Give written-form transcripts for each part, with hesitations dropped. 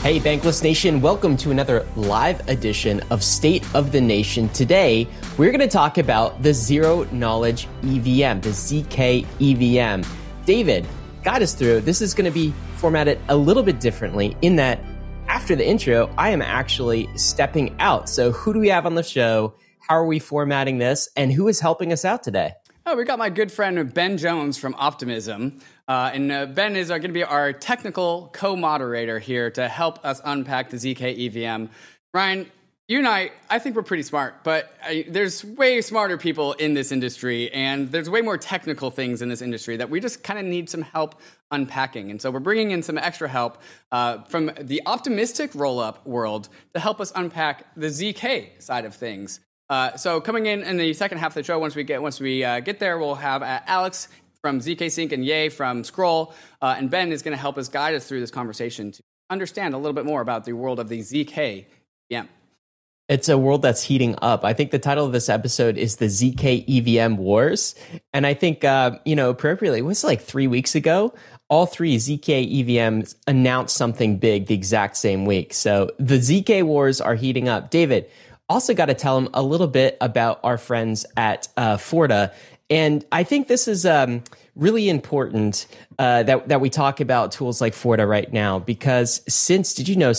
Hey, Bankless Nation, welcome to another live edition of State of the Nation. Today, we're going to talk about the Zero Knowledge EVM, the ZK EVM. David, guide us through. This is going to be formatted a little bit differently in that after the intro, I am actually stepping out. So who do we have on the show? How are we formatting this? And who is helping us out today? Oh, we got my good friend Ben Jones from Optimism. Ben is going to be our technical co-moderator here to help us unpack the ZK EVM. Ryan, you and I think we're pretty smart, but there's way smarter people in this industry, and there's way more technical things in this industry that we just kind of need some help unpacking. And so we're bringing in some extra help from the optimistic roll-up world to help us unpack the ZK side of things. So coming in the second half of the show, once we get there, we'll have Alex from ZK Sync and Ye from Scroll, and Ben is going to help us guide us through this conversation to understand a little bit more about the world of the ZK EVM. It's a world that's heating up. I think the title of this episode is the ZK EVM Wars, and I think appropriately, it was like 3 weeks ago. All three ZK EVMs announced something big the exact same week. So the ZK wars are heating up. David, also got to tell them a little bit about our friends at Forta. And I think this is really important that we talk about tools like Forta right now, because since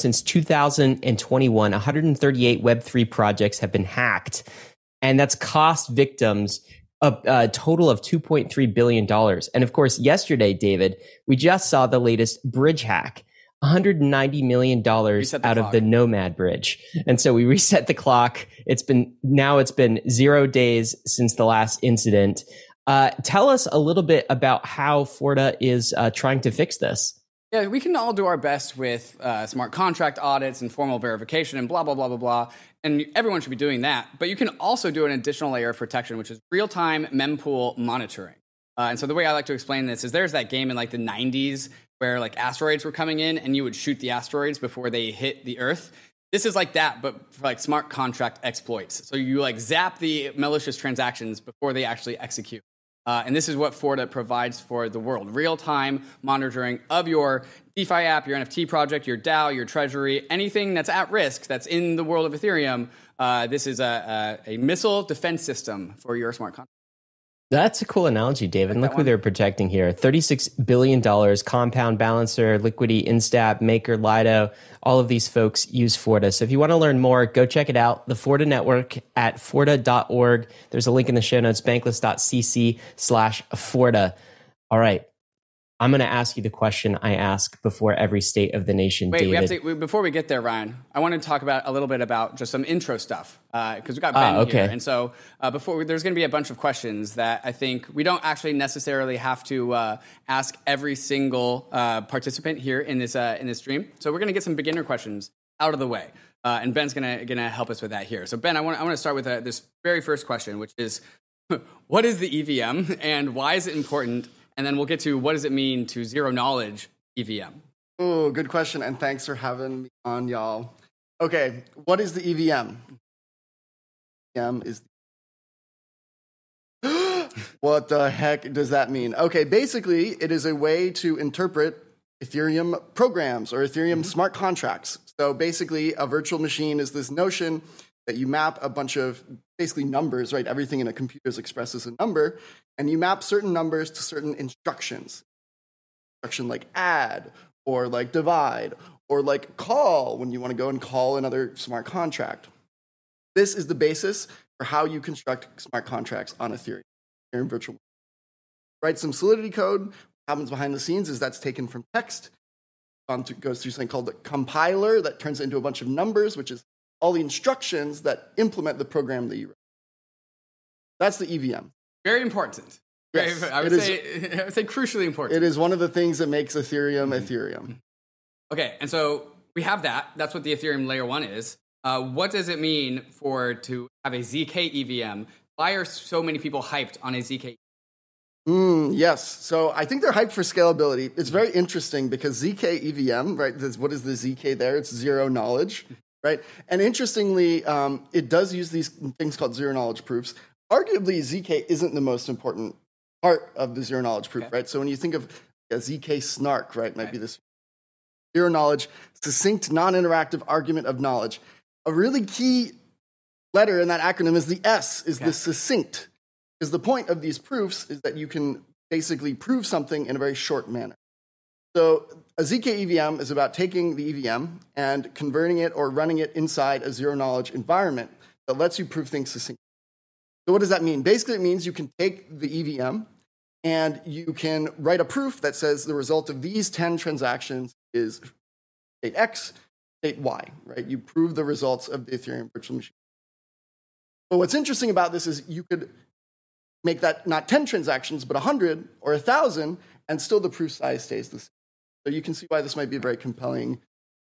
2021, 138 Web3 projects have been hacked, and that's cost victims a total of $2.3 billion. And of course, yesterday, David, we just saw the latest bridge hack. $190 million out of the Nomad bridge. And so we reset the clock. It's been 0 days since the last incident. Tell us a little bit about how Forta is trying to fix this. Yeah, we can all do our best with smart contract audits and formal verification and blah, blah, blah, blah, blah. And everyone should be doing that. But you can also do an additional layer of protection, which is real-time mempool monitoring. And so the way I like to explain this is there's that game in like the 90s where like asteroids were coming in and you would shoot the asteroids before they hit the Earth. This is like that, but for like smart contract exploits. So you like zap the malicious transactions before they actually execute. And this is what Forta provides for the world. Real-time monitoring of your DeFi app, your NFT project, your DAO, your treasury, anything that's at risk that's in the world of Ethereum. This is a missile defense system for your smart contract. That's a cool analogy, David. Look who they're projecting here. $36 billion, Compound, Balancer, Liquidity, Instab, Maker, Lido. All of these folks use Forta. So if you want to learn more, go check it out. The Forta Network at forta.org. There's a link in the show notes, bankless.cc/Forta. All right. I'm going to ask you the question I ask before every State of the Nation, David. Before we get there, Ryan, I want to talk about a little bit about just some intro stuff, because we got Ben here. And so there's going to be a bunch of questions that I think we don't actually necessarily have to ask every single participant here in this stream. So we're going to get some beginner questions out of the way, and Ben's going to help us with that here. So Ben, I want to start with this very first question, which is, what is the EVM and why is it important? And then we'll get to what does it mean to zero knowledge EVM. Oh, good question. And thanks for having me on, y'all. Okay, what is the EVM? EVM is what the heck does that mean? Okay, basically, it is a way to interpret Ethereum programs or Ethereum smart contracts. So basically, a virtual machine is this notion that you map a bunch of basically numbers, right? Everything in a computer is expressed as a number, and you map certain numbers to certain instructions. Instruction like add, or like divide, or like call when you want to go and call another smart contract. This is the basis for how you construct smart contracts on Ethereum virtual. Write some Solidity code. What happens behind the scenes is that's taken from text, goes through something called the compiler that turns it into a bunch of numbers, which is all the instructions that implement the program that you wrote. That's the EVM. Very important. Yes, I would say crucially important. It is one of the things that makes Ethereum Ethereum. Okay, and so we have that. That's what the Ethereum Layer 1 is. What does it mean to have a ZK EVM? Why are so many people hyped on a ZK? Yes. So I think they're hyped for scalability. It's very interesting because ZK EVM, right? What is the ZK there? It's zero knowledge. Right? And interestingly, it does use these things called zero-knowledge proofs. Arguably, ZK isn't the most important part of the zero-knowledge proof, right? So when you think of a ZK snark, right, might be this zero knowledge, succinct, non-interactive argument of knowledge. A really key letter in that acronym is the S, is the succinct. Because the point of these proofs is that you can basically prove something in a very short manner. So a ZK EVM is about taking the EVM and converting it or running it inside a zero-knowledge environment that lets you prove things succinctly. So what does that mean? Basically, it means you can take the EVM and you can write a proof that says the result of these 10 transactions is state X, state Y, right? You prove the results of the Ethereum virtual machine. But what's interesting about this is you could make that not 10 transactions, but 100 or 1,000, and still the proof size stays the same. So you can see why this might be a very compelling.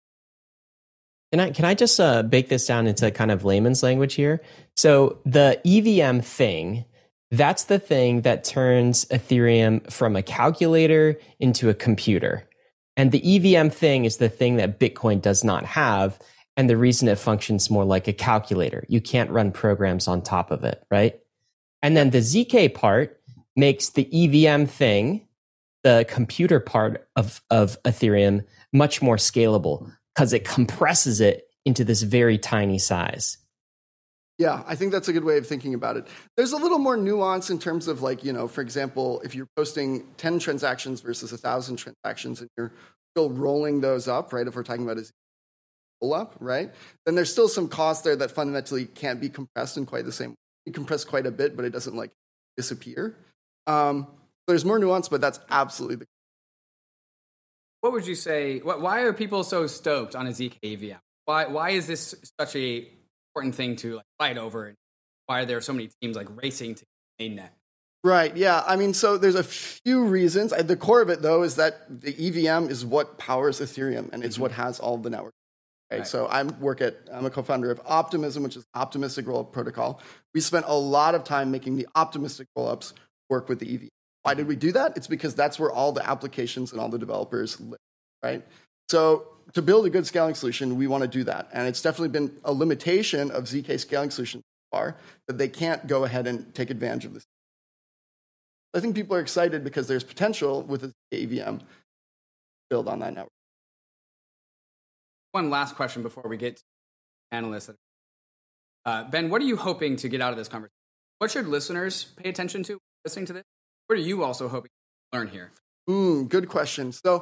Can I just break this down into kind of layman's language here? So the EVM thing, that's the thing that turns Ethereum from a calculator into a computer. And the EVM thing is the thing that Bitcoin does not have. And the reason it functions more like a calculator. You can't run programs on top of it, right? And then the ZK part makes the EVM thing, the computer part of Ethereum, much more scalable because it compresses it into this very tiny size. Yeah, I think that's a good way of thinking about it. There's a little more nuance in terms of, like, for example, if you're posting 10 transactions versus 1,000 transactions and you're still rolling those up, right? If we're talking about a roll up, right? Then there's still some cost there that fundamentally can't be compressed in quite the same way. You compress quite a bit, but it doesn't disappear. There's more nuance, but that's absolutely the case. What would you say? Why are people so stoked on a ZK EVM? Why is this such a important thing to fight over? Why are there so many teams racing to mainnet? Right. Yeah. I mean, so there's a few reasons. The core of it, though, is that the EVM is what powers Ethereum, and it's what has all of the network. Right. So I'm a co-founder of Optimism, which is optimistic rollup protocol. We spent a lot of time making the optimistic rollups work with the EVM. Why did we do that? It's because that's where all the applications and all the developers live, right? So to build a good scaling solution, we want to do that. And it's definitely been a limitation of ZK scaling solutions so far that they can't go ahead and take advantage of this. I think people are excited because there's potential with the ZK EVM to build on that network. One last question before we get to analysts. Ben, what are you hoping to get out of this conversation? What should listeners pay attention to listening to this? What are you also hoping to learn here? Good question. So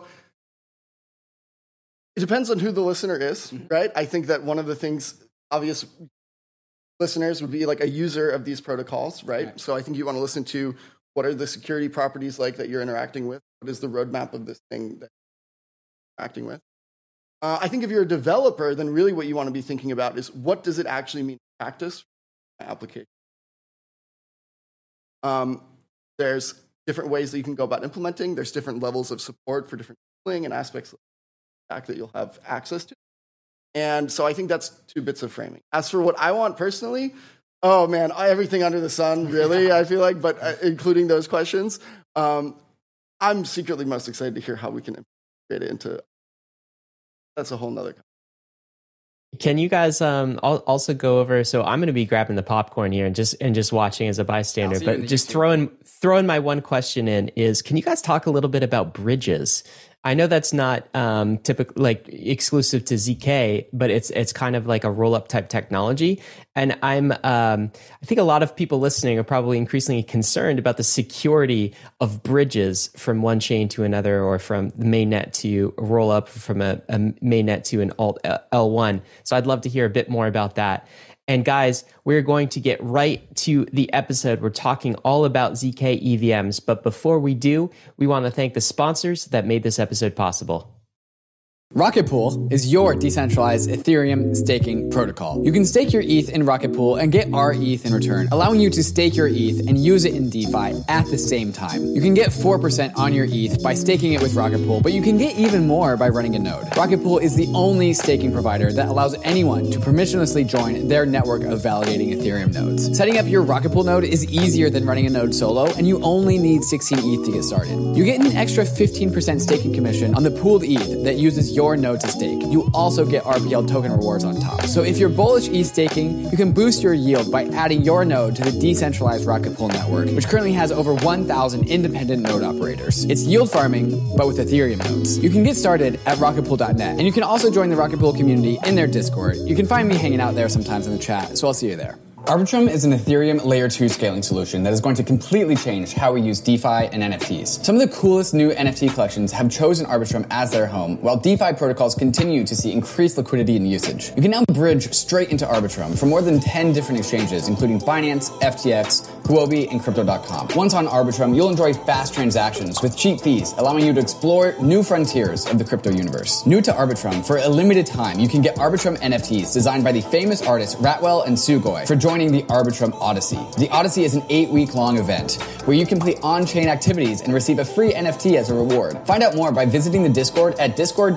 it depends on who the listener is, right? I think that one of the things obvious listeners would be a user of these protocols, right? So I think you want to listen to what are the security properties that you're interacting with? What is the roadmap of this thing that you're interacting with? I think if you're a developer, then really what you want to be thinking about is what does it actually mean in practice for my application? There's different ways that you can go about implementing. There's different levels of support for different tooling and aspects of the stack that you'll have access to. And so I think that's 2 bits of framing. As for what I want personally, oh man, everything under the sun, really, I feel like, but including those questions, I'm secretly most excited to hear how we can integrate it into. That's a whole nother. Can you guys also go over? So I'm going to be grabbing the popcorn here and just watching as a bystander. But just throwing my one question in is: can you guys talk a little bit about bridges? I know that's not typical, exclusive to ZK, but it's kind of like a roll-up type technology. And I think a lot of people listening are probably increasingly concerned about the security of bridges from one chain to another, or from the mainnet to a roll-up from a mainnet to an alt L1. So I'd love to hear a bit more about that. And guys, we're going to get right to the episode. We're talking all about ZK EVMs. But before we do, we want to thank the sponsors that made this episode possible. Rocket Pool is your decentralized Ethereum staking protocol. You can stake your ETH in Rocket Pool and get our ETH in return, allowing you to stake your ETH and use it in DeFi at the same time. You can get 4% on your ETH by staking it with Rocket Pool, but you can get even more by running a node. Rocket Pool is the only staking provider that allows anyone to permissionlessly join their network of validating Ethereum nodes. Setting up your Rocket Pool node is easier than running a node solo, and you only need 16 ETH to get started. You get an extra 15% staking commission on the pooled ETH that uses your your node to stake, you also get RPL token rewards on top. So if you're bullish staking, you can boost your yield by adding your node to the decentralized Rocket Pool network, which currently has over 1,000 independent node operators. It's yield farming, but with Ethereum nodes. You can get started at rocketpool.net, and you can also join the Rocket Pool community in their Discord. You can find me hanging out there sometimes in the chat, so I'll see you there. Arbitrum is an Ethereum Layer 2 scaling solution that is going to completely change how we use DeFi and NFTs. Some of the coolest new NFT collections have chosen Arbitrum as their home, while DeFi protocols continue to see increased liquidity and usage. You can now bridge straight into Arbitrum from more than 10 different exchanges, including Binance, FTX, Huobi, and Crypto.com. Once on Arbitrum, you'll enjoy fast transactions with cheap fees, allowing you to explore new frontiers of the crypto universe. New to Arbitrum, for a limited time, you can get Arbitrum NFTs designed by the famous artists Ratwell and Sugoi for joining the Arbitrum Odyssey. The Odyssey is an 8-week-long event where you complete on-chain activities and receive a free NFT as a reward. Find out more by visiting the Discord at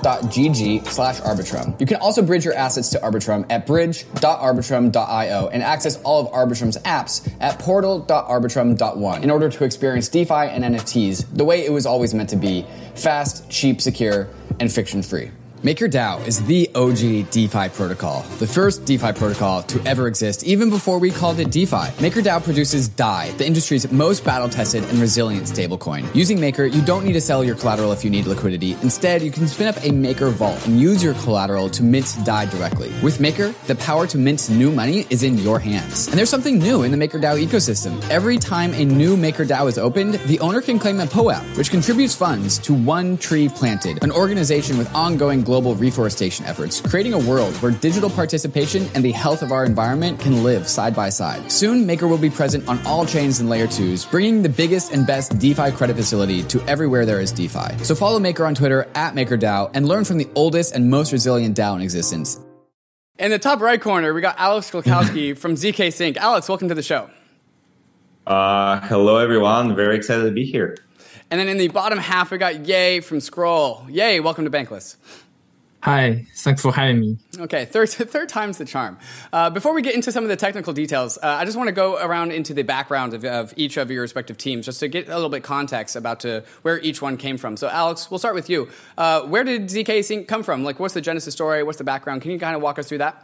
discord.gg/Arbitrum. You can also bridge your assets to Arbitrum at bridge.arbitrum.io and access all of Arbitrum's apps at portal.arbitrum.one in order to experience DeFi and NFTs the way it was always meant to be: fast, cheap, secure, and friction-free. MakerDAO is the OG DeFi protocol, the first DeFi protocol to ever exist, even before we called it DeFi. MakerDAO produces DAI, the industry's most battle-tested and resilient stablecoin. Using Maker, you don't need to sell your collateral if you need liquidity. Instead, you can spin up a Maker vault and use your collateral to mint DAI directly. With Maker, the power to mint new money is in your hands. And there's something new in the MakerDAO ecosystem. Every time a new MakerDAO is opened, the owner can claim a POAP, which contributes funds to One Tree Planted, an organization with ongoing global reforestation efforts, creating a world where digital participation and the health of our environment can live side by side. Soon, Maker will be present on all chains and layer 2s, bringing the biggest and best DeFi credit facility to everywhere there is DeFi. So follow Maker on Twitter at MakerDAO and learn from the oldest and most resilient DAO in existence. In the top right corner, we got Alex Kolkowski from ZK Sync. Alex, welcome to the show. Hello, everyone. Very excited to be here. And then in the bottom half, we got Ye from Scroll. Ye, welcome to Bankless. Hi, thanks for having me. Okay, third time's the charm. Before we get into some of the technical details, I just want to go around into the background of each of your respective teams, just to get a little bit context about where each one came from. So, Alex, we'll start with you. Where did ZK Sync come from? Like, what's the genesis story? What's the background? Can you kind of walk us through that?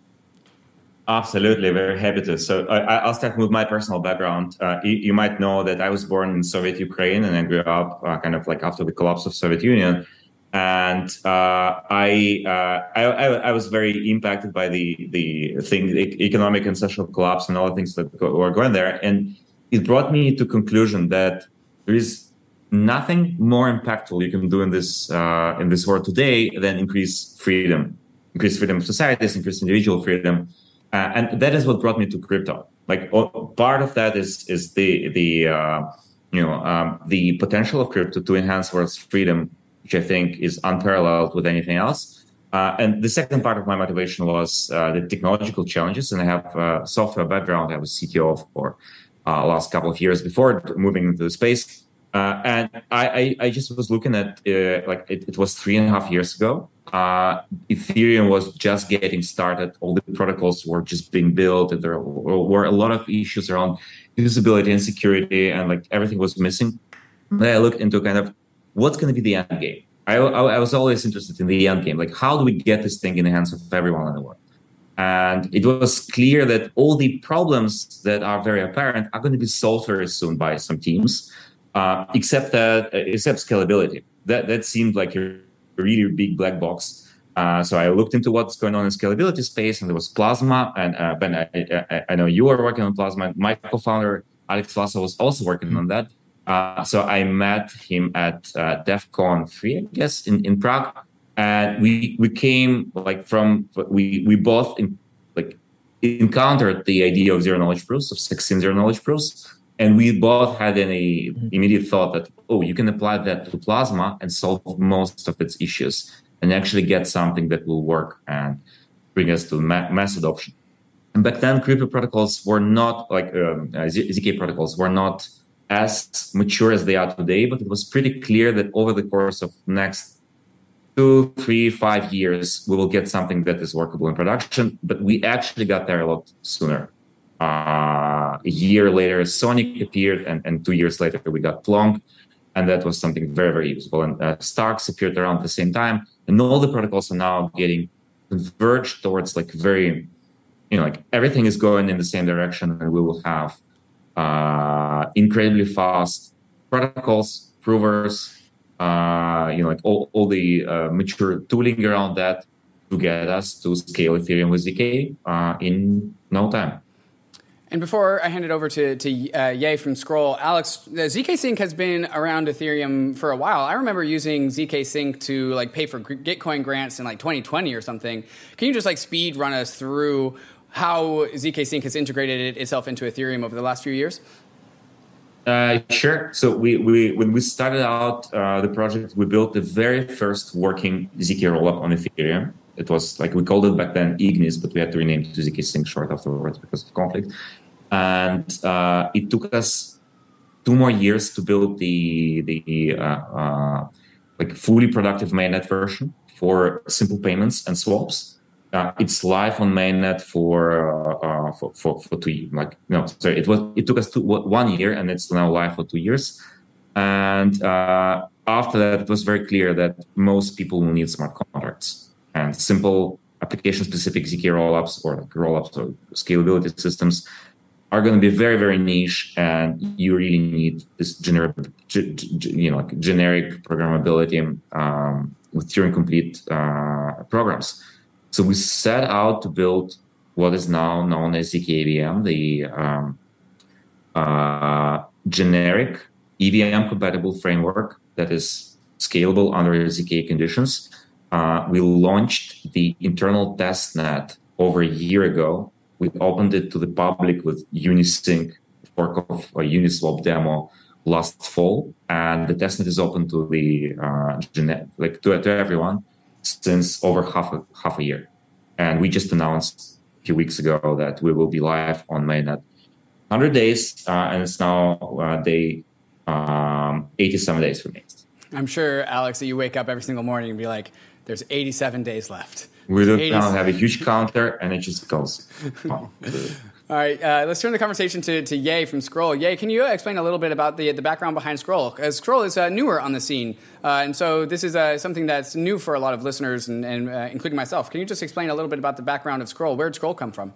Absolutely, very happy to. So I'll start with my personal background. You might know that I was born in Soviet Ukraine, and I grew up kind of like after the collapse of Soviet Union. And I was very impacted by the economic and social collapse and all the things that were going there. And it brought me to conclusion that there is nothing more impactful you can do in this world today than increase freedom of societies, increase individual freedom. And that is what brought me to crypto. Like part of that is the potential of crypto to enhance world's freedom, which I think is unparalleled with anything else. And the second part of my motivation was the technological challenges. And I have a software background. I was CTO for last couple of years before moving into the space. And I just was looking at, it was 3.5 years ago. Ethereum was just getting started. All the protocols were just being built. And there were a lot of issues around usability and security, and like everything was missing. Then I looked into kind of, what's going to be the end game? I was always interested in the end game. Like, how do we get this thing in the hands of everyone in the world? And it was clear that all the problems that are very apparent are going to be solved very soon by some teams, except scalability. That seemed like a really big black box. So I looked into what's going on in scalability space, and there was Plasma. And Ben, I know you are working on Plasma. My co-founder, Alex Vlasov, was also working on that. So I met him at DEF CON 3, I guess, in Prague, and we came we both encountered the idea of zero knowledge proofs, of 16 zero knowledge proofs, and we both had an immediate thought that you can apply that to Plasma and solve most of its issues and actually get something that will work and bring us to mass adoption. And back then, crypto protocols were not ZK protocols were not as mature as they are today, but it was pretty clear that over the course of next 2, 3, 5 years, we will get something that is workable in production. But we actually got there a lot sooner. A year later, Sonic appeared, and 2 years later, we got Plonk. And that was something very, very useful. And Starks appeared around the same time. And all the protocols are now getting converged towards like very, like everything is going in the same direction. And we will have incredibly fast protocols, provers, like all the mature tooling around that to get us to scale Ethereum with ZK in no time. And before I hand it over to Ye from Scroll, Alex, ZK Sync has been around Ethereum for a while. I remember using ZK Sync to like pay for Gitcoin grants in like 2020 or something. Can you just like speed run us through how ZK Sync has integrated itself into Ethereum over the last few years? Sure. So we when we started out the project, we built the very first working ZK rollup on Ethereum. It was like we called it back then Ignis, but we had to rename it to ZK Sync short afterwards because of conflict. And it took us 2 more years to build the like fully productive mainnet version for simple payments and swaps. It's live on mainnet for 2 like no sorry it took us 1 year and it's now live for 2 years. And after that, it was very clear that most people will need smart contracts and simple application-specific ZK rollups or like rollups or scalability systems are going to be very, very niche, and you really need this generic programmability with Turing-complete programs. So we set out to build what is now known as ZK-EVM, the generic EVM-compatible framework that is scalable under ZK conditions. We launched the internal testnet over a year ago. We opened it to the public with Unisync, fork of a Uniswap demo last fall, and the testnet is open to the to everyone since over half a year. And we just announced a few weeks ago that we will be live on mainnet 100 days, and it's now day 87 days remain. I'm sure, Alex, that you wake up every single morning and be like, there's 87 days left. We don't now have a huge counter, and it just goes. All right, let's turn the conversation to Ye from Scroll. Ye, can you explain a little bit about the background behind Scroll? As Scroll is newer on the scene, and so this is something that's new for a lot of listeners, and including myself. Can you just explain a little bit about the background of Scroll? Where did Scroll come from?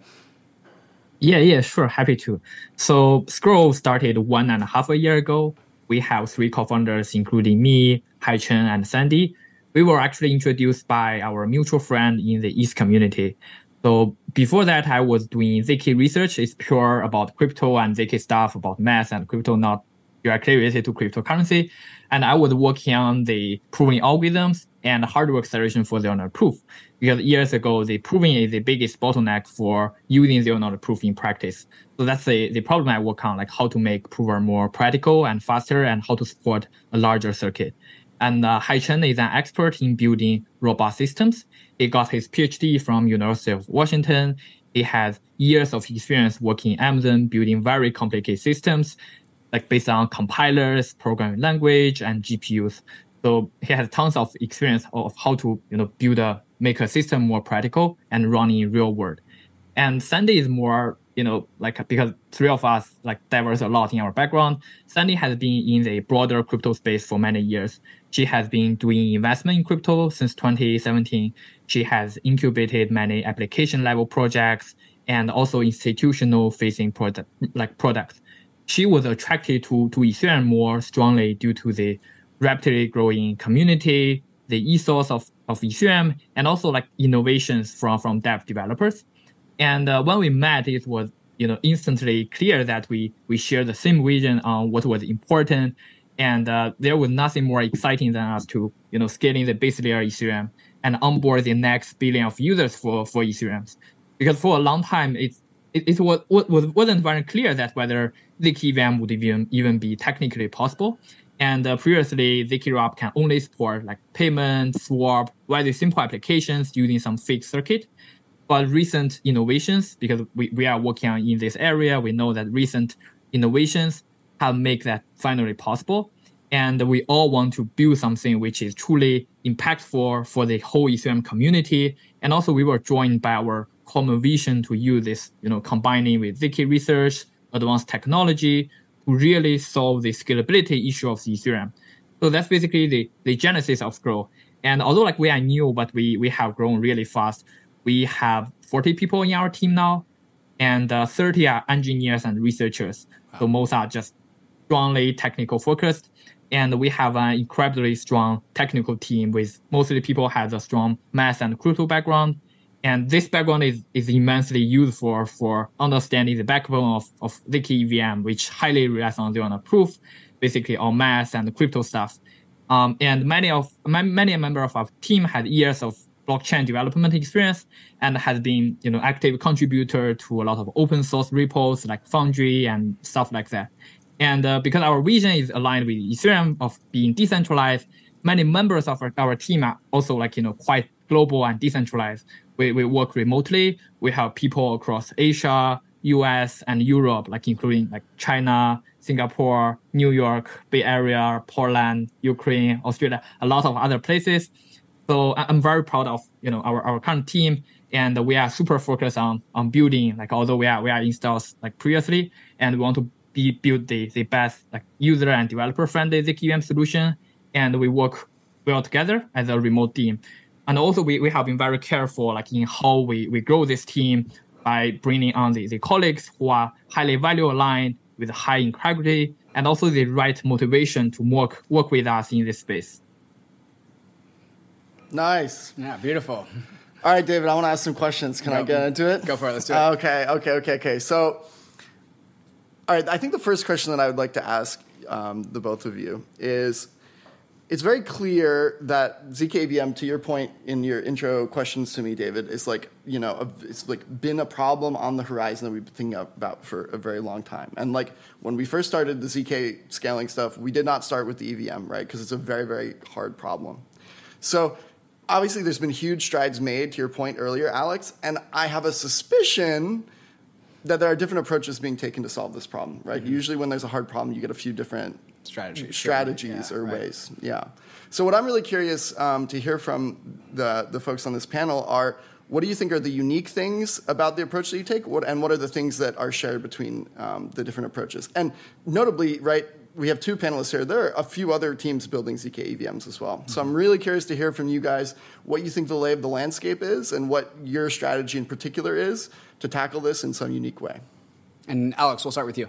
Yeah, sure. Happy to. So Scroll started 1.5 years ago. We have 3 co-founders, including me, Haichen, and Sandy. We were actually introduced by our mutual friend in the East community. So before that, I was doing ZK research. It's pure about crypto and ZK stuff about math and crypto, not directly related to cryptocurrency. And I was working on the proving algorithms and hardware acceleration for zero-knowledge proof. Because years ago, the proving is the biggest bottleneck for using zero-knowledge proof in practice. So that's the problem I work on, like how to make prover more practical and faster and how to support a larger circuit. And Haichen is an expert in building robust systems. He got his PhD from University of Washington. He has years of experience working in Amazon, building very complicated systems, like based on compilers, programming language, and GPUs. So he has tons of experience of how to make a system more practical and run in real world. And Sandy is more, because 3 of us diverse a lot in our background. Sandy has been in the broader crypto space for many years. She has been doing investment in crypto since 2017. She has incubated many application level projects and also institutional facing products. She was attracted to Ethereum more strongly due to the rapidly growing community, the ethos of Ethereum, and also innovations from dev developers. And when we met, it was instantly clear that we share the same vision on what was important. And there was nothing more exciting than us to scaling the base layer Ethereum and onboard the next billion of users for Ethereum. Because for a long time, it wasn't very clear that whether ZK EVM would even be technically possible. And previously, ZK Wrap can only support payment, swap, very simple applications using some fixed circuit. But recent innovations, because we are working on in this area, we know that recent innovations have made that finally possible. And we all want to build something which is truly impactful for the whole Ethereum community. And also we were joined by our common vision to use this, combining with ZK research, advanced technology to really solve the scalability issue of the Ethereum. So that's basically the genesis of Scroll. And although like we are new, but we have grown really fast. We have 40 people in our team now, and 30 are engineers and researchers. Wow. So most are just strongly technical focused. And we have an incredibly strong technical team with mostly people has a strong math and crypto background. And this background is immensely useful for understanding the backbone of ZK EVM, which highly relies on zero-knowledge proof, basically on math and crypto stuff. And many members of our team had years of blockchain development experience and has been, active contributor to a lot of open source repos like Foundry and stuff like that. And because our vision is aligned with Ethereum of being decentralized, many members of our team are also quite global and decentralized. We work remotely. We have people across Asia, US, and Europe, including China, Singapore, New York, Bay Area, Poland, Ukraine, Australia, a lot of other places. So I'm very proud of our current team, and we are super focused on building although we are installed previously, and we want to build the best user and developer friendly ZK EVM solution, and we work well together as a remote team. And also we have been very careful in how we grow this team by bringing on the colleagues who are highly value aligned with high integrity and also the right motivation to work with us in this space. Nice. Yeah, beautiful. All right, David, I want to ask some questions. Can I get into it? Go for it. Let's do it. Okay. So, all right, I think the first question that I would like to ask the both of you is, it's very clear that ZK-EVM, to your point in your intro questions to me, David, is it's been a problem on the horizon that we've been thinking about for a very long time. And when we first started the ZK scaling stuff, we did not start with the EVM, right? Because it's a very, very hard problem. So obviously there's been huge strides made, to your point earlier, Alex, and I have a suspicion that there are different approaches being taken to solve this problem, right? Mm-hmm. Usually when there's a hard problem, you get a few different strategies or ways. Yeah. So what I'm really curious to hear from the folks on this panel are, what do you think are the unique things about the approach that you take? What are the things that are shared between the different approaches? And notably, right, we have two panelists here. There are a few other teams building ZK EVMs as well. Mm-hmm. So I'm really curious to hear from you guys what you think the lay of the landscape is and what your strategy in particular is to tackle this in some unique way. And Alex, we'll start with you.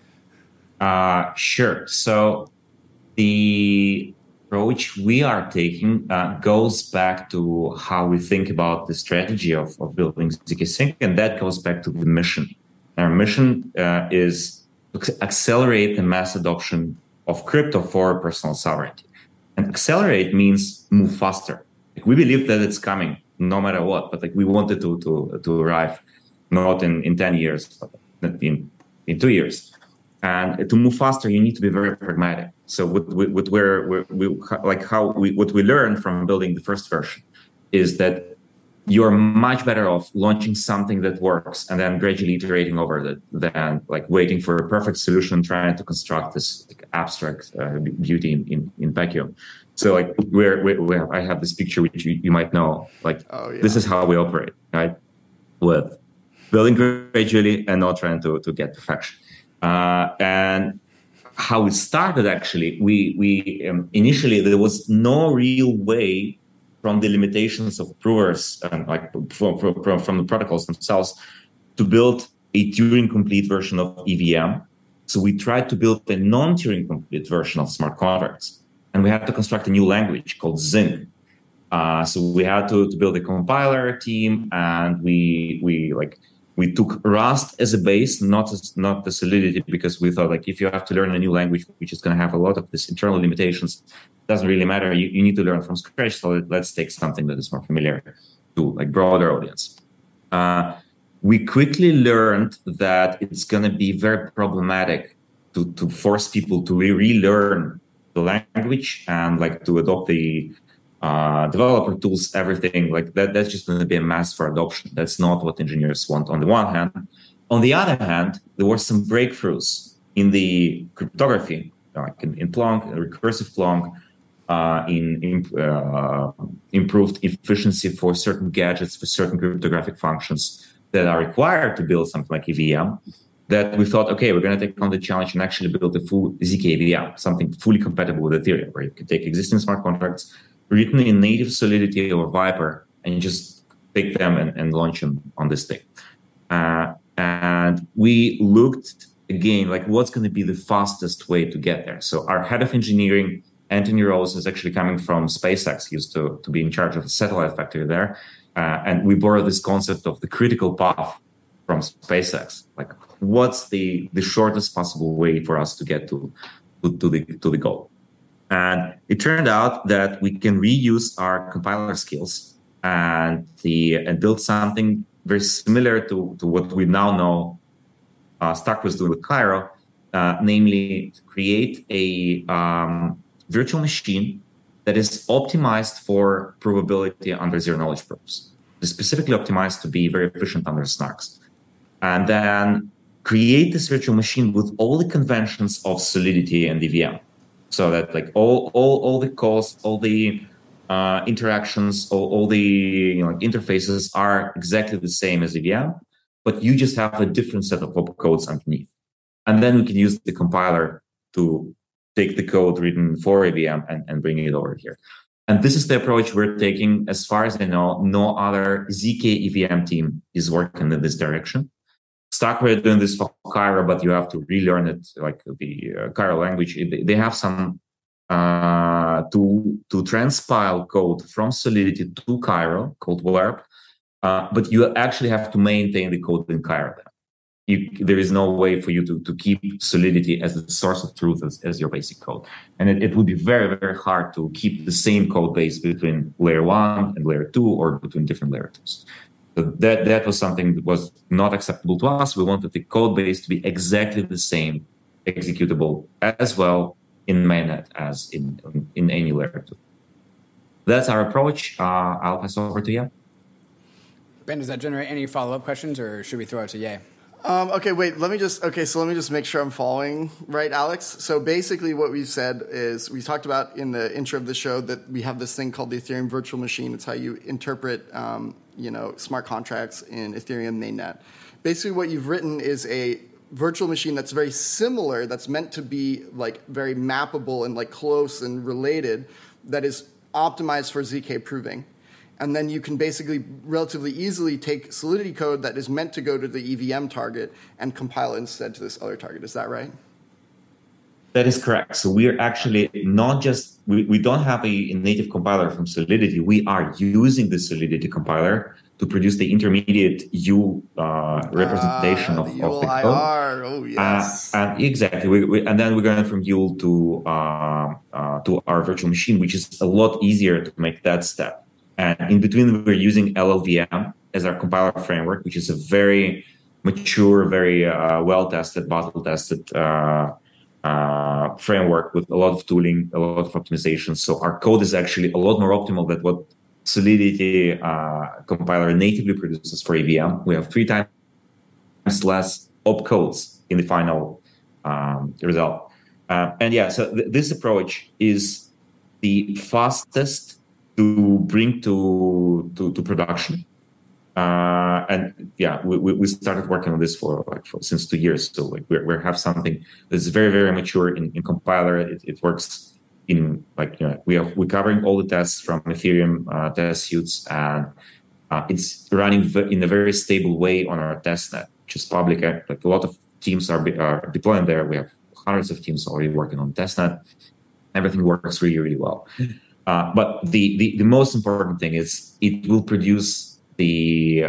Sure. So the approach we are taking goes back to how we think about the strategy of building ZK Sync, and that goes back to the mission. Our mission is to accelerate the mass adoption of crypto for personal sovereignty. And accelerate means move faster. We believe that it's coming no matter what, but we wanted to arrive not in 10 years, but in 2 years. And to move faster, you need to be very pragmatic. So what we learned from building the first version is that you're much better off launching something that works and then gradually iterating over it than waiting for a perfect solution, trying to construct this abstract beauty in vacuum. So I have this picture which you might know. This is how we operate, right? With building gradually and not trying to get perfection. And how it started, actually, we initially there was no real way from the limitations of provers and from the protocols themselves to build a Turing complete version of EVM. So we tried to build a non-Turing complete version of smart contracts, and we had to construct a new language called Zinc. So we had to build a compiler team, and we took Rust as a base, not the Solidity, because we thought if you have to learn a new language, which is going to have a lot of these internal limitations, it doesn't really matter. You need to learn from scratch. So let's take something that is more familiar to broader audience. We quickly learned that it's going to be very problematic to force people to relearn the language and to adopt the developer tools, everything that's just going to be a mess for adoption. That's not what engineers want on the one hand. On the other hand, there were some breakthroughs in the cryptography, in Plonk, recursive Plonk, in improved efficiency for certain gadgets, for certain cryptographic functions that are required to build something like EVM, that we thought, okay, we're going to take on the challenge and actually build a full zk-VM, something fully compatible with Ethereum, where you can take existing smart contracts written in native Solidity or Vyper and just take them and launch them on this thing. And we looked again, like what's going to be the fastest way to get there. So our head of engineering, Anthony Rose, is actually coming from SpaceX. He used to be in charge of the satellite factory there. And we borrowed this concept of the critical path from SpaceX. Like, what's the shortest possible way for us to get to the goal? And it turned out that we can reuse our compiler skills and build something very similar to what we now know Starkware was doing with Cairo, namely to create a virtual machine that is optimized for provability under zero-knowledge proofs. It's specifically optimized to be very efficient under snarks. And then create this virtual machine with all the conventions of Solidity and EVM. So that like all the calls, all the interactions, all the interfaces are exactly the same as EVM, but you just have a different set of opcodes underneath. And then we can use the compiler to take the code written for EVM and bring it over here. And this is the approach we're taking. As far as I know, no other ZK EVM team is working in this direction. Starkware is doing this for Cairo, but you have to relearn it, like the Cairo language. They have some to transpile code from Solidity to Cairo called Warp, but you actually have to maintain the code in Cairo. There is no way for you to keep Solidity as the source of truth as your basic code. And it would be very, very hard to keep the same code base between layer 1 and layer 2 or between different layer 2s. So that was something that was not acceptable to us. We wanted the code base to be exactly the same, executable as well in mainnet as in any layer 2. That's our approach. I'll pass over to you. Ben, does that generate any follow-up questions, or should we throw it to Ye? Okay, wait, let me just make sure I'm following right, Alex. So basically what we've said is, we talked about in the intro of the show that we have this thing called the Ethereum virtual machine. It's how you interpret, smart contracts in Ethereum mainnet. Basically what you've written is a virtual machine that's very similar, that's meant to be like very mappable and like close and related, that is optimized for ZK proving. And then you can basically relatively easily take Solidity code that is meant to go to the EVM target and compile it instead to this other target. Is that right? That is correct. So we are actually not just, we don't have a native compiler from Solidity. We are using the Solidity compiler to produce the intermediate U representation of the code. Oh, yes. And exactly. And then we're going from Yule to our virtual machine, which is a lot easier to make that step. And in between, we're using LLVM as our compiler framework, which is a very mature, very well-tested, battle-tested framework with a lot of tooling, a lot of optimization. So our code is actually a lot more optimal than what Solidity compiler natively produces for EVM. We have 3 times less opcodes in the final result. So this approach is the fastest to bring to production, we started working on this for since 2 years. So like we have something that's very, very mature in compiler. It works in we're covering all the tests from Ethereum test suites, and it's running in a very stable way on our testnet, which is public. Like a lot of teams are deploying there. We have hundreds of teams already working on testnet. Everything works really, really well. But the most important thing is it will produce the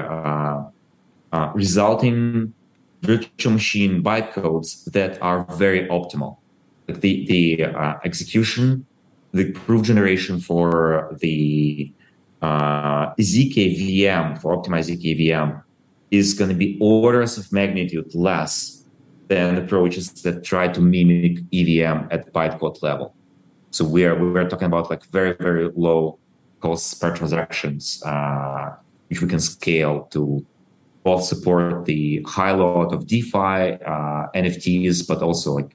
resulting virtual machine bytecodes that are very optimal. Like the execution, the proof generation for the ZK VM, for optimized ZK VM, is going to be orders of magnitude less than approaches that try to mimic EVM at bytecode level. So we're talking about like very, very low costs per transactions, which we can scale to both support the high load of DeFi, NFTs, but also like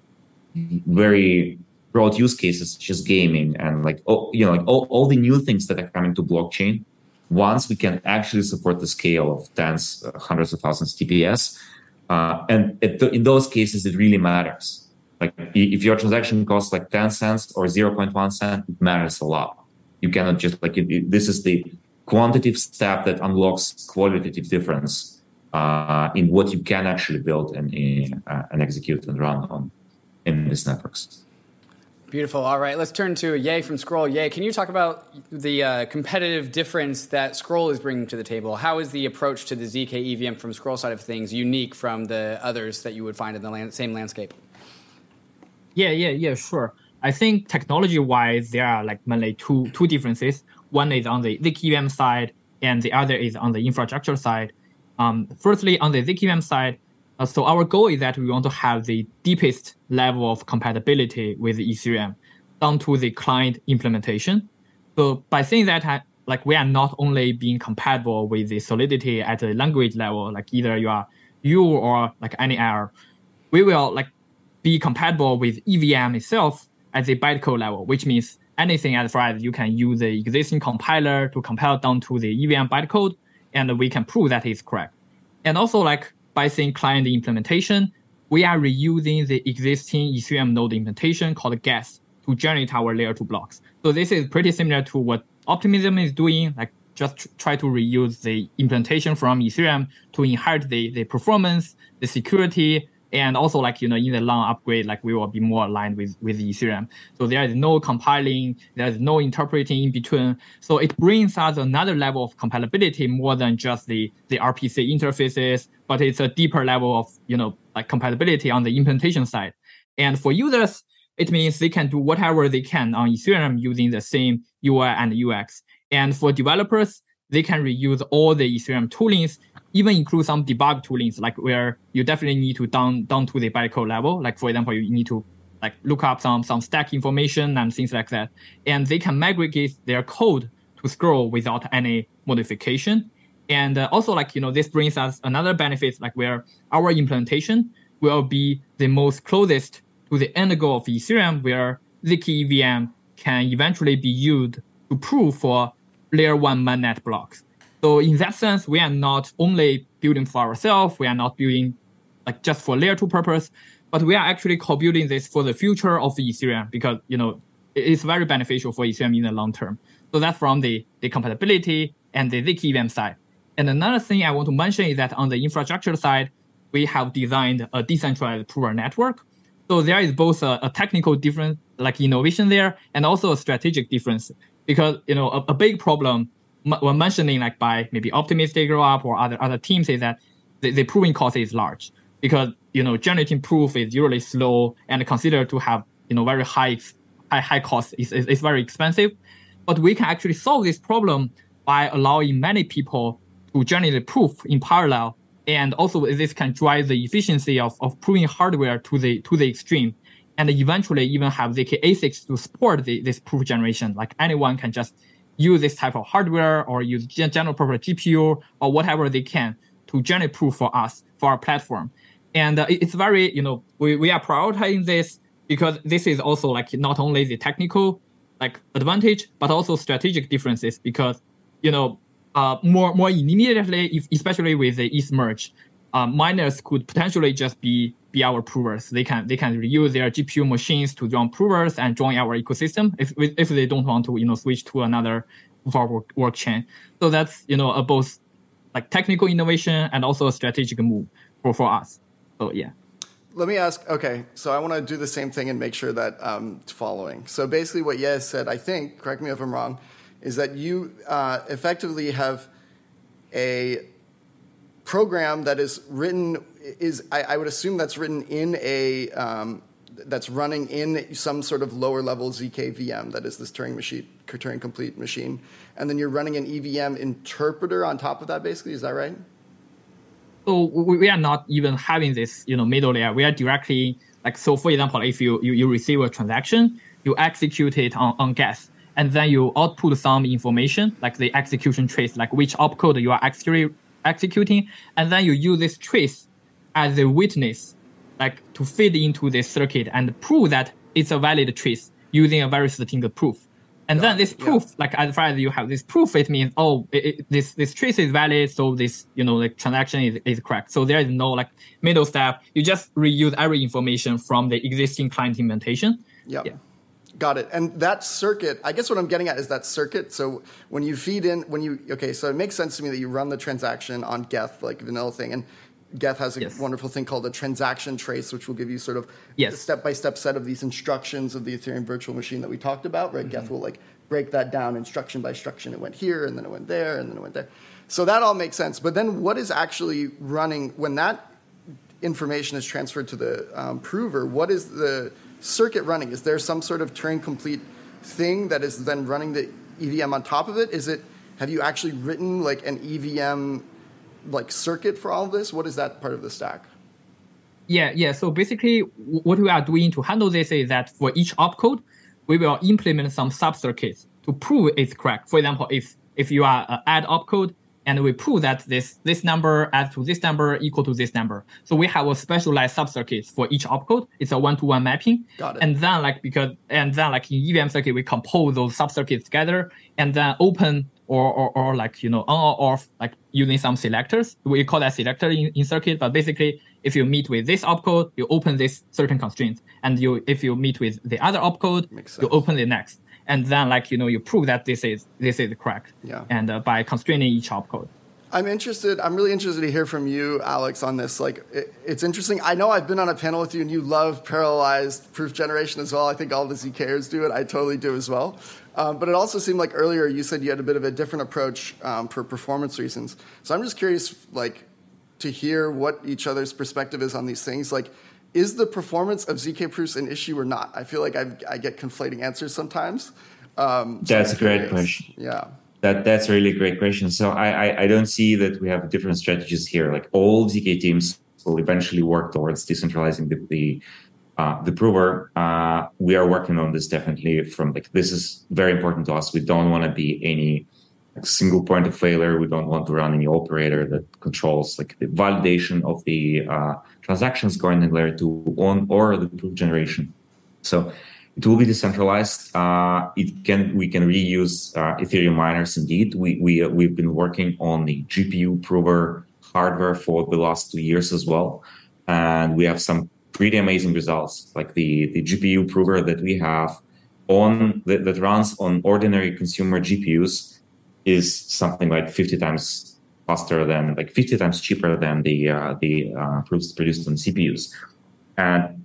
very broad use cases such as gaming and all the new things that are coming to blockchain. Once we can actually support the scale of tens, hundreds of thousands TPS, And in those cases, it really matters. Like if your transaction costs like 10 cents or 0.1 cent, it matters a lot. You cannot just this is the quantitative step that unlocks qualitative difference in what you can actually build and execute and run on in these networks. Beautiful. All right, let's turn to Ye from Scroll. Ye, can you talk about the competitive difference that Scroll is bringing to the table? How is the approach to the ZK EVM from Scroll side of things unique from the others that you would find in the same landscape? Yeah, sure. I think technology-wise, there are like mainly two differences. One is on the ZK EVM side, and the other is on the infrastructure side. Firstly, on the ZK EVM side, so our goal is that we want to have the deepest level of compatibility with Ethereum down to the client implementation. So by saying that, like we are not only being compatible with the Solidity at the language level, like either you or like any error, we will like be compatible with EVM itself at the bytecode level, which means anything as far as you can use the existing compiler to compile down to the EVM bytecode, and we can prove that it's correct. And also like by saying client implementation, we are reusing the existing Ethereum node implementation called Gas to generate our layer 2 blocks. So this is pretty similar to what Optimism is doing, like just try to reuse the implementation from Ethereum to inherit the performance, the security, and also like, in the long upgrade, like we will be more aligned with Ethereum. So there is no compiling, there is no interpreting in between. So it brings us another level of compatibility more than just the RPC interfaces, but it's a deeper level of, like compatibility on the implementation side. And for users, it means they can do whatever they can on Ethereum using the same UI and UX. And for developers, they can reuse all the Ethereum toolings, even include some debug toolings, like where you definitely need to down to the bytecode level. Like for example, you need to like look up some stack information and things like that. And they can migrate their code to Scroll without any modification. And also like, this brings us another benefit, like where our implementation will be the most closest to the end goal of Ethereum, where ZK EVM can eventually be used to prove for layer 1 mainnet blocks. So in that sense, we are not only building for ourselves, we are not building like just for layer 2 purpose, but we are actually co-building this for the future of Ethereum because, it's very beneficial for Ethereum in the long term. So that's from the compatibility and the ZK EVM side. And another thing I want to mention is that on the infrastructure side, we have designed a decentralized prover network. So there is both a technical difference, like innovation there, and also a strategic difference. Because, a big problem when mentioning like by maybe Optimistic Rollup or other teams is that the proving cost is large. Because, generating proof is usually slow and considered to have, very high cost. It's very expensive. But we can actually solve this problem by allowing many people to generate the proof in parallel. And also this can drive the efficiency of proving hardware to the extreme. And eventually even have ZK ASICs to support this proof generation. Like anyone can just use this type of hardware or use general purpose GPU or whatever they can to generate proof for us, for our platform. And it's very, we are prioritizing this because this is also like not only the technical like advantage, but also strategic differences because, more immediately, especially with the ETH merge, miners could potentially just be our provers. They can reuse their GPU machines to run provers and join our ecosystem if they don't want to switch to another work chain. So that's a both like technical innovation and also a strategic move for us. So yeah. Let me ask, okay, so I want to do the same thing and make sure that I'm following. So basically what Ye said, I think, correct me if I'm wrong, is that you effectively have a program that is written, I would assume that's written in that's running in some sort of lower level ZK VM, that is this Turing complete machine. And then you're running an EVM interpreter on top of that, basically, is that right? So we are not even having this, middle layer. We are directly, like, so for example, if you receive a transaction, you execute it on Gas, and then you output some information, like the execution trace, like which opcode you are actually executing, and then you use this trace as a witness, like to feed into the circuit and prove that it's a valid trace using a very distinct proof. And then this proof, like as far as you have this proof, it means, this trace is valid. So this, like transaction is correct. So there is no like middle step. You just reuse every information from the existing client implementation. Yep. Yeah. Got it. And that circuit, I guess what I'm getting at is that circuit. So when you feed in, so it makes sense to me that you run the transaction on Geth, like vanilla thing. And Geth has a wonderful thing called a transaction trace, which will give you sort of a step-by-step set of these instructions of the Ethereum virtual machine that we talked about, right? Geth will like break that down instruction by instruction. It went here, and then it went there, and then it went there. So that all makes sense. But then what is actually running, when that information is transferred to the prover, what is the circuit running? Is there some sort of Turing complete thing that is then running the EVM on top of it? Have you actually written like an EVM like circuit for all of this? What is that part of the stack? Yeah. So basically what we are doing to handle this is that for each opcode, we will implement some sub-circuits to prove it's correct. For example, if you are add opcode, and we prove that this number adds to this number equal to this number. So we have a specialized subcircuit for each opcode. It's a one-to-one mapping. Got it. And then in EVM circuit, we compose those subcircuits together and then open or on or off, like using some selectors. We call that selector in circuit, but basically if you meet with this opcode, you open this certain constraint. And if you meet with the other opcode, you open the next. And then, you prove that this is correct. Yeah. And by constraining each opcode. I'm really interested to hear from you, Alex, on this. It's interesting. I know I've been on a panel with you, and you love parallelized proof generation as well. I think all the ZKers do it. I totally do as well. But it also seemed like earlier you said you had a bit of a different approach for performance reasons. So I'm just curious, to hear what each other's perspective is on these things. Is the performance of ZK proofs an issue or not? I feel like I get conflating answers sometimes. That's a great question. Yeah. That's a really great question. So I don't see that we have different strategies here. All ZK teams will eventually work towards decentralizing the prover. We are working on this definitely this is very important to us. We don't want to be any single point of failure. We don't want to run any operator that controls the validation of the transactions going in layer 2 on or the proof generation. So it will be decentralized. We can reuse Ethereum miners. Indeed, we've been working on the GPU prover hardware for the last 2 years as well, and we have some pretty amazing results. The GPU prover that we have that runs on ordinary consumer GPUs is something like 50 times faster than 50 times cheaper than the proofs produced on CPUs. And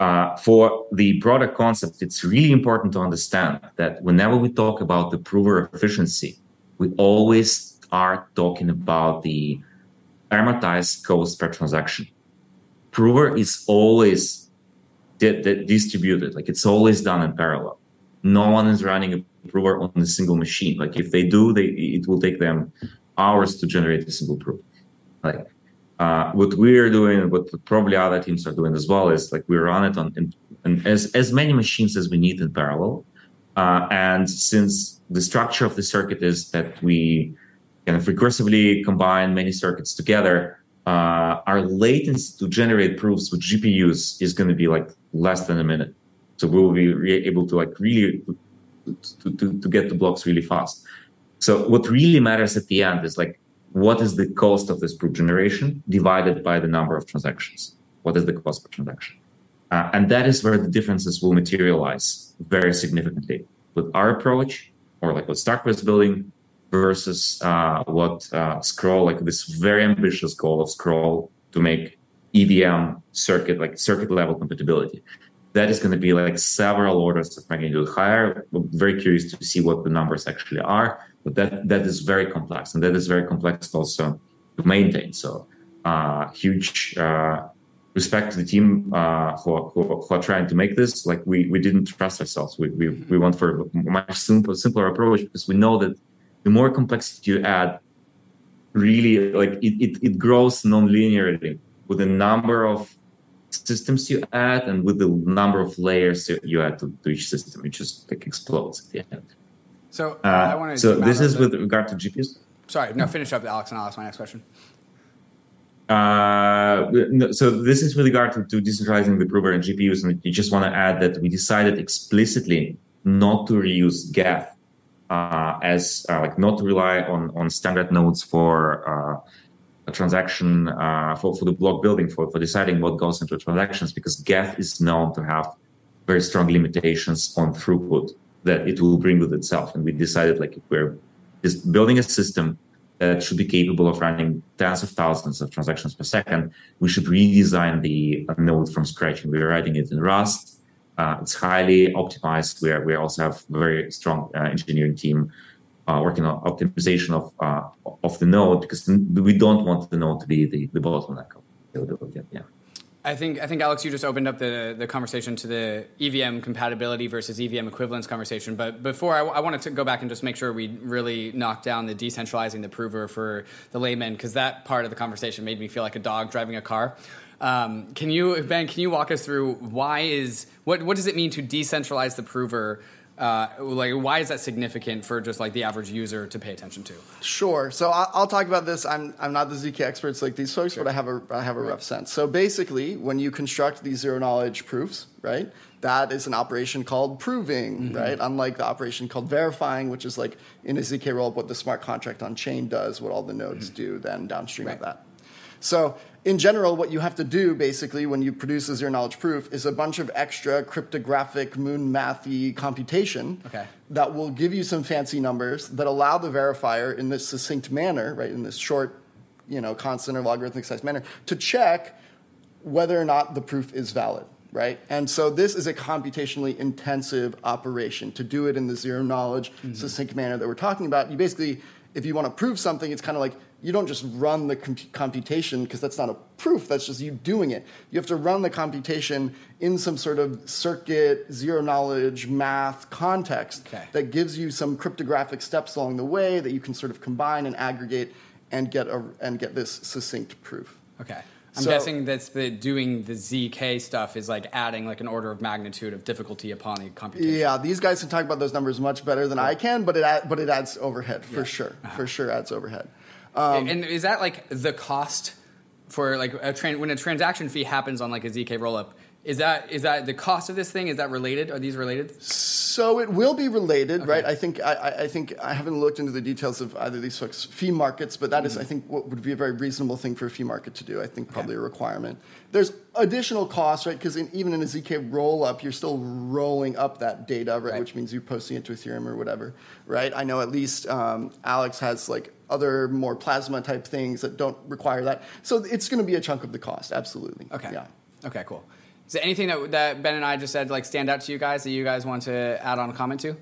for the product concept, it's really important to understand that whenever we talk about the prover efficiency, we always are talking about the amortized cost per transaction. Prover is always distributed, it's always done in parallel. No one is running a prover on a single machine. If they do, it will take them hours to generate a single proof. What we're doing, what probably other teams are doing as well, is we run it on as many machines as we need in parallel. And since the structure of the circuit is that we kind of recursively combine many circuits together, our latency to generate proofs with GPUs is going to be less than a minute. So we will be able to really to get the blocks really fast. So what really matters at the end is what is the cost of this proof generation divided by the number of transactions? What is the cost per transaction? And that is where the differences will materialize very significantly with our approach, or what Stark was building, versus what Scroll, this very ambitious goal of Scroll to make EVM circuit level compatibility. That is going to be several orders of magnitude higher. I'm very curious to see what the numbers actually are, but that is very complex, and that is very complex also to maintain. So huge respect to the team who are trying to make this. We didn't trust ourselves. We went for a much simpler approach, because we know that the more complexity you add, really it grows non-linearly with the number of systems you add and with the number of layers you add to each system. It just explodes at the end. So I want to. So this is with regard to GPUs. Sorry, no. Finish up, Alex, and I'll ask my next question. So this is with regard to decentralizing the prover and GPUs, and you just want to add that we decided explicitly not to reuse Geth as like not to rely on standard nodes for a transaction for the block building for deciding what goes into transactions, because Geth is known to have very strong limitations on throughput that it will bring with itself. And we decided, like, if we're just building a system that should be capable of running tens of thousands of transactions per second, we should redesign the node from scratch. And we're writing it in Rust. It's highly optimized. We also have a very strong engineering team working on optimization of the node, because we don't want the node to be the bottleneck of availability. Yeah. I think Alex, you just opened up the conversation to the EVM compatibility versus EVM equivalence conversation. But before, I wanted to go back and just make sure we really knock down the decentralizing the prover for the layman, because that part of the conversation made me feel like a dog driving a car. Can you walk us through what does it mean to decentralize the prover? Like, why is that significant for just like the average user to pay attention to? Sure. So I'll talk about this. I'm not the ZK experts like these folks, sure, but I have a rough sense. So basically, when you construct these zero knowledge proofs, right, that is an operation called proving, right? Unlike the operation called verifying, which is like in a ZK rollup what the smart contract on chain does, what all the nodes do then downstream of that. So in general, what you have to do basically when you produce a zero-knowledge proof is a bunch of extra cryptographic moon mathy computation that will give you some fancy numbers that allow the verifier in this succinct manner, right, in this short, constant or logarithmic sized manner, to check whether or not the proof is valid, right? And so this is a computationally intensive operation. To do it in the zero-knowledge succinct manner that we're talking about, you basically, if you want to prove something, it's kind of like, you don't just run the computation, because that's not a proof, that's just you doing it. You have to run the computation in some sort of circuit, zero-knowledge, math context that gives you some cryptographic steps along the way that you can sort of combine and aggregate and get this succinct proof. Okay. I'm guessing that's doing the ZK stuff is like adding like an order of magnitude of difficulty upon the computation. Yeah, these guys can talk about those numbers much better than I can, but it adds overhead for sure. For sure adds overhead. And is that like the cost for like when a transaction fee happens on like a ZK rollup? Is that the cost of this thing? Is that related? Are these related? So it will be related, right? I think I haven't looked into the details of either of these folks' fee markets, but that is, I think, what would be a very reasonable thing for a fee market to do. I think probably a requirement. There's additional costs, right? Because even in a ZK rollup, you're still rolling up that data, right? Which means you're posting it to Ethereum or whatever, right? I know at least Alex has like other more plasma type things that don't require that. So it's going to be a chunk of the cost, absolutely. Okay. Yeah. Okay, cool. Is there anything that Ben and I just said like stand out to you guys that you guys want to add on a comment to?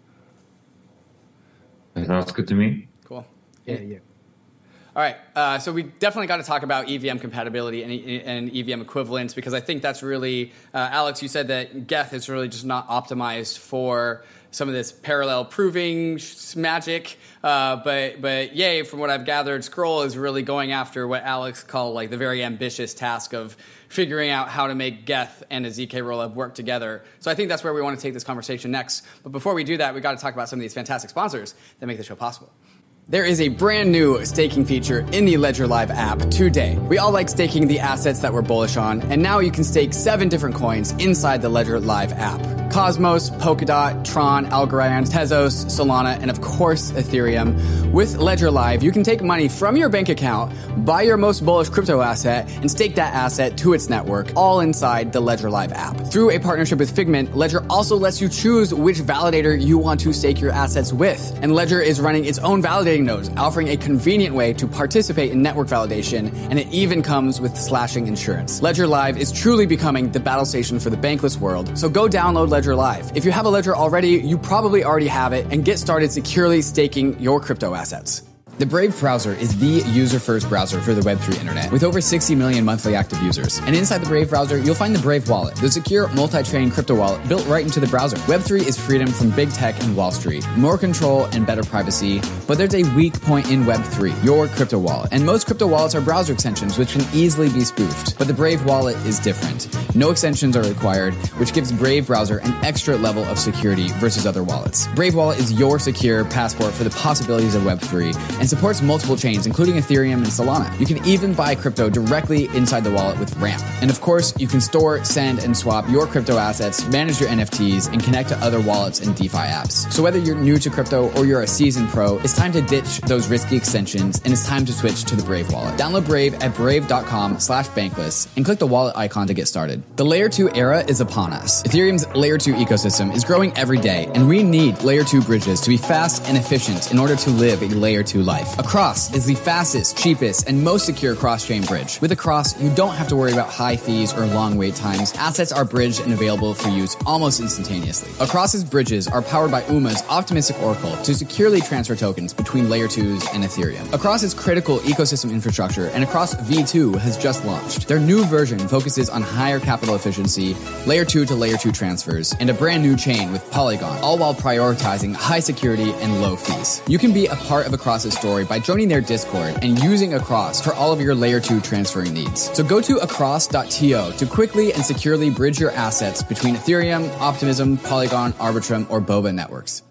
That's good to me. Cool. Yeah. All right, so we definitely got to talk about EVM compatibility and EVM equivalence, because I think that's really, Alex, you said that Geth is really just not optimized for some of this parallel proving magic, but yay, from what I've gathered, Scroll is really going after what Alex called like the very ambitious task of figuring out how to make Geth and a ZK rollup work together. So I think that's where we want to take this conversation next. But before we do that, we got to talk about some of these fantastic sponsors that make the show possible. There is a brand new staking feature in the Ledger Live app today. We all like staking the assets that we're bullish on, and now you can stake 7 different coins inside the Ledger Live app. Cosmos, Polkadot, Tron, Algorand, Tezos, Solana, and of course Ethereum. With Ledger Live, you can take money from your bank account, buy your most bullish crypto asset, and stake that asset to its network, all inside the Ledger Live app. Through a partnership with Figment, Ledger also lets you choose which validator you want to stake your assets with. And Ledger is running its own validating nodes, offering a convenient way to participate in network validation, and it even comes with slashing insurance. Ledger Live is truly becoming the battle station for the bankless world, so go download Ledger Live. If you have a Ledger already, you probably already have it, and get started securely staking your crypto assets. The Brave browser is the user-first browser for the Web3 internet, with over 60 million monthly active users. And inside the Brave browser, you'll find the Brave Wallet, the secure multi-chain crypto wallet built right into the browser. Web3 is freedom from big tech and Wall Street, more control and better privacy, but there's a weak point in Web3, your crypto wallet. And most crypto wallets are browser extensions, which can easily be spoofed. But the Brave Wallet is different. No extensions are required, which gives Brave browser an extra level of security versus other wallets. Brave Wallet is your secure passport for the possibilities of Web3, and supports multiple chains, including Ethereum and Solana. You can even buy crypto directly inside the wallet with Ramp. And of course, you can store, send, and swap your crypto assets, manage your NFTs, and connect to other wallets and DeFi apps. So whether you're new to crypto or you're a seasoned pro, it's time to ditch those risky extensions, and it's time to switch to the Brave wallet. Download Brave at brave.com/bankless and click the wallet icon to get started. The Layer 2 era is upon us. Ethereum's Layer 2 ecosystem is growing every day, and we need Layer 2 bridges to be fast and efficient in order to live a Layer 2 life. Across is the fastest, cheapest, and most secure cross-chain bridge. With Across, you don't have to worry about high fees or long wait times. Assets are bridged and available for use almost instantaneously. Across's bridges are powered by UMA's optimistic oracle to securely transfer tokens between Layer 2s and Ethereum. Across is critical ecosystem infrastructure, and Across V2 has just launched. Their new version focuses on higher capital efficiency, Layer 2 to Layer 2 transfers, and a brand new chain with Polygon, all while prioritizing high security and low fees. You can be a part of Across's story by joining their Discord and using Across for all of your Layer 2 transferring needs. So go to across.to to quickly and securely bridge your assets between Ethereum, Optimism, Polygon, Arbitrum, or Boba networks.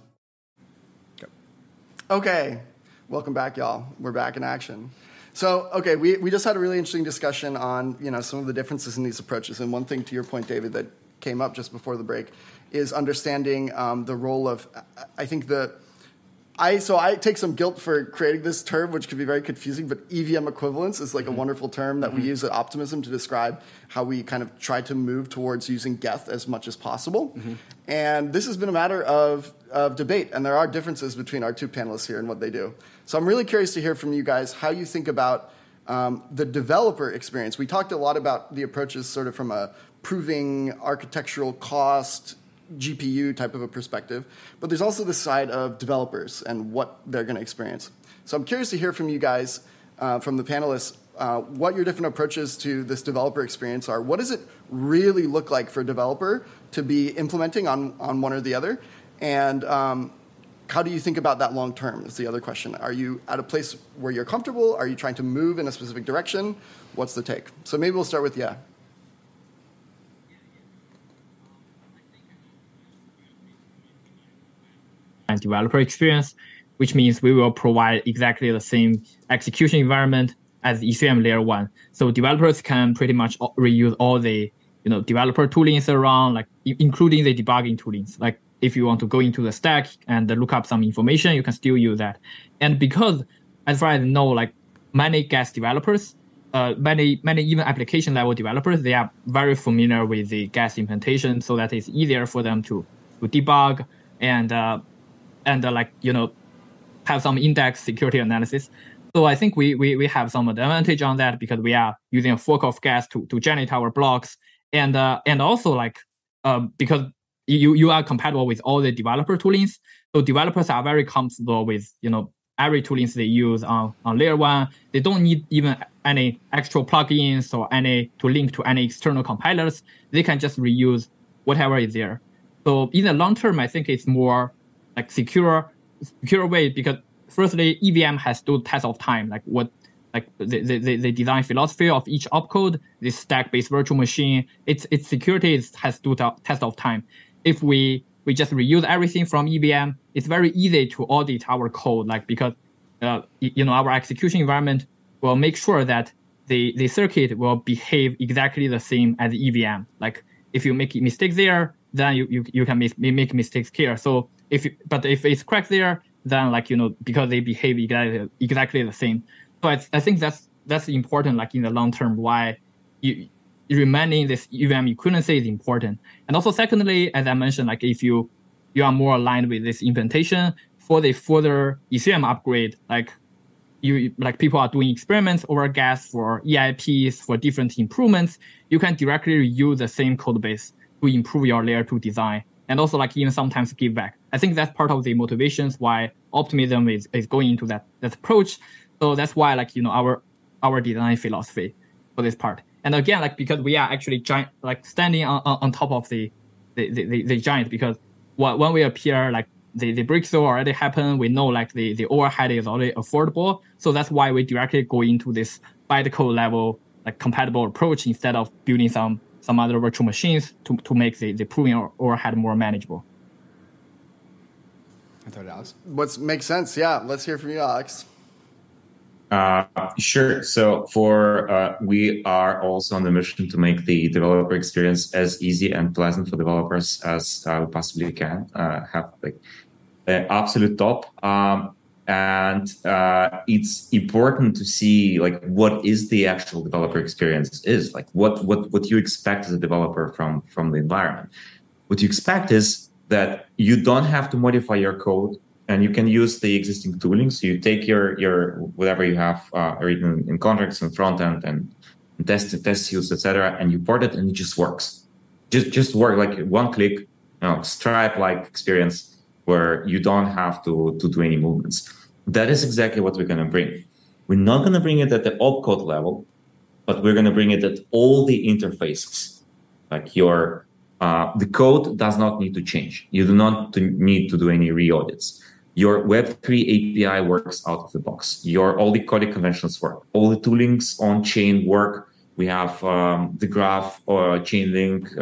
Okay, welcome back, y'all. We're back in action. So, okay, we just had a really interesting discussion on, some of the differences in these approaches. And one thing, to your point, David, that came up just before the break is understanding the role of, I think I take some guilt for creating this term, which could be very confusing, but EVM equivalence is like a wonderful term that we use at Optimism to describe how we kind of try to move towards using Geth as much as possible. And this has been a matter of debate, and there are differences between our two panelists here and what they do. So I'm really curious to hear from you guys how you think about the developer experience. We talked a lot about the approaches sort of from a proving architectural cost, GPU type of a perspective, but there's also the side of developers and what they're going to experience. So I'm curious to hear from you guys, from the panelists, what your different approaches to this developer experience are. What does it really look like for a developer to be implementing on one or the other? And how do you think about that long term is the other question. Are you at a place where you're comfortable? Are you trying to move in a specific direction? What's the take? So maybe we'll start with and developer experience, which means we will provide exactly the same execution environment as Ethereum Layer 1. So developers can pretty much reuse all the developer toolings around, like including the debugging toolings. Like if you want to go into the stack and look up some information, you can still use that. And because, as far as I know, like many Geth developers, many even application level developers, they are very familiar with the Geth implementation, so that it's easier for them to debug and have some index security analysis. So I think we have some advantage on that because we are using a fork of Geth to generate our blocks, and also because you are compatible with all the developer toolings. So developers are very comfortable with every toolings they use on Layer 1. They don't need even any extra plugins or any to link to any external compilers. They can just reuse whatever is there. So in the long term, I think it's more like secure way, because firstly, EVM has to test of time, the design philosophy of each opcode, this stack-based virtual machine, its security has to test of time. If we just reuse everything from EVM, it's very easy to audit our code, because our execution environment will make sure that the circuit will behave exactly the same as EVM. Like if you make a mistake there, then you can make mistakes here. So if it's correct there, then because they behave exactly the same. So I think that's important, in the long term, why you remaining this EVM equivalency is important. And also secondly, as I mentioned, if you are more aligned with this implementation for the further Ethereum upgrade, people are doing experiments over Geth for EIPs for different improvements, you can directly reuse the same code base to improve your Layer 2 design. And also even sometimes give back. I think that's part of the motivations why Optimism is going into that approach. So that's why our design philosophy for this part. And again, because we are actually giant, standing on top of the giant, because when we appear, the breakthrough already happened, we know the overhead is already affordable. So that's why we directly go into this bytecode level compatible approach instead of building some other virtual machines to make the proving overhead more manageable. I thought Alex. What makes sense? Yeah, let's hear from you, Alex. Sure. So we are also on the mission to make the developer experience as easy and pleasant for developers as we possibly can. Have like the absolute top. And it's important to see like what is the actual developer experience is, like what you expect as a developer from the environment. What you expect is that you don't have to modify your code, and you can use the existing tooling. So you take your whatever you have written in contracts and front end and test suites, etc., and you port it, and it just works. Just work like one click, Stripe like experience where you don't have to do any movements. That is exactly what we're going to bring. We're not going to bring it at the opcode level, but we're going to bring it at all the interfaces. Like the code does not need to change. You do not need to do any re-audits. Your Web3 API works out of the box. All the coding conventions work. All the toolings on chain work. We have the graph or Chainlink,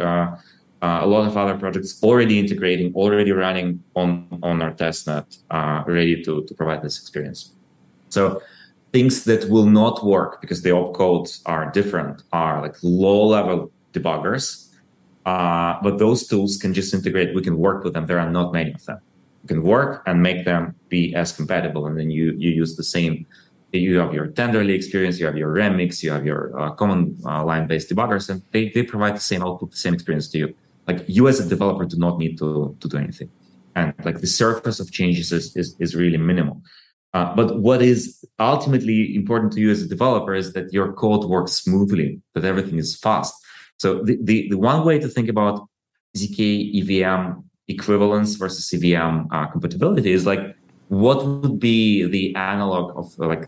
a lot of other projects already integrating, already running on our testnet, ready to provide this experience. So things that will not work because the opcodes are different are like low-level debuggers, but those tools can just integrate. We can work with them. There are not many of them. You can work and make them be as compatible, and then you use the same. You have your Tenderly experience, you have your Remix, you have your command line-based debuggers, and they provide the same output, the same experience to you. Like you as a developer do not need to do anything. And like the surface of changes is really minimal. But what is ultimately important to you as a developer is that your code works smoothly, that everything is fast. So the one way to think about ZK EVM equivalence versus EVM compatibility is like, what would be the analog of like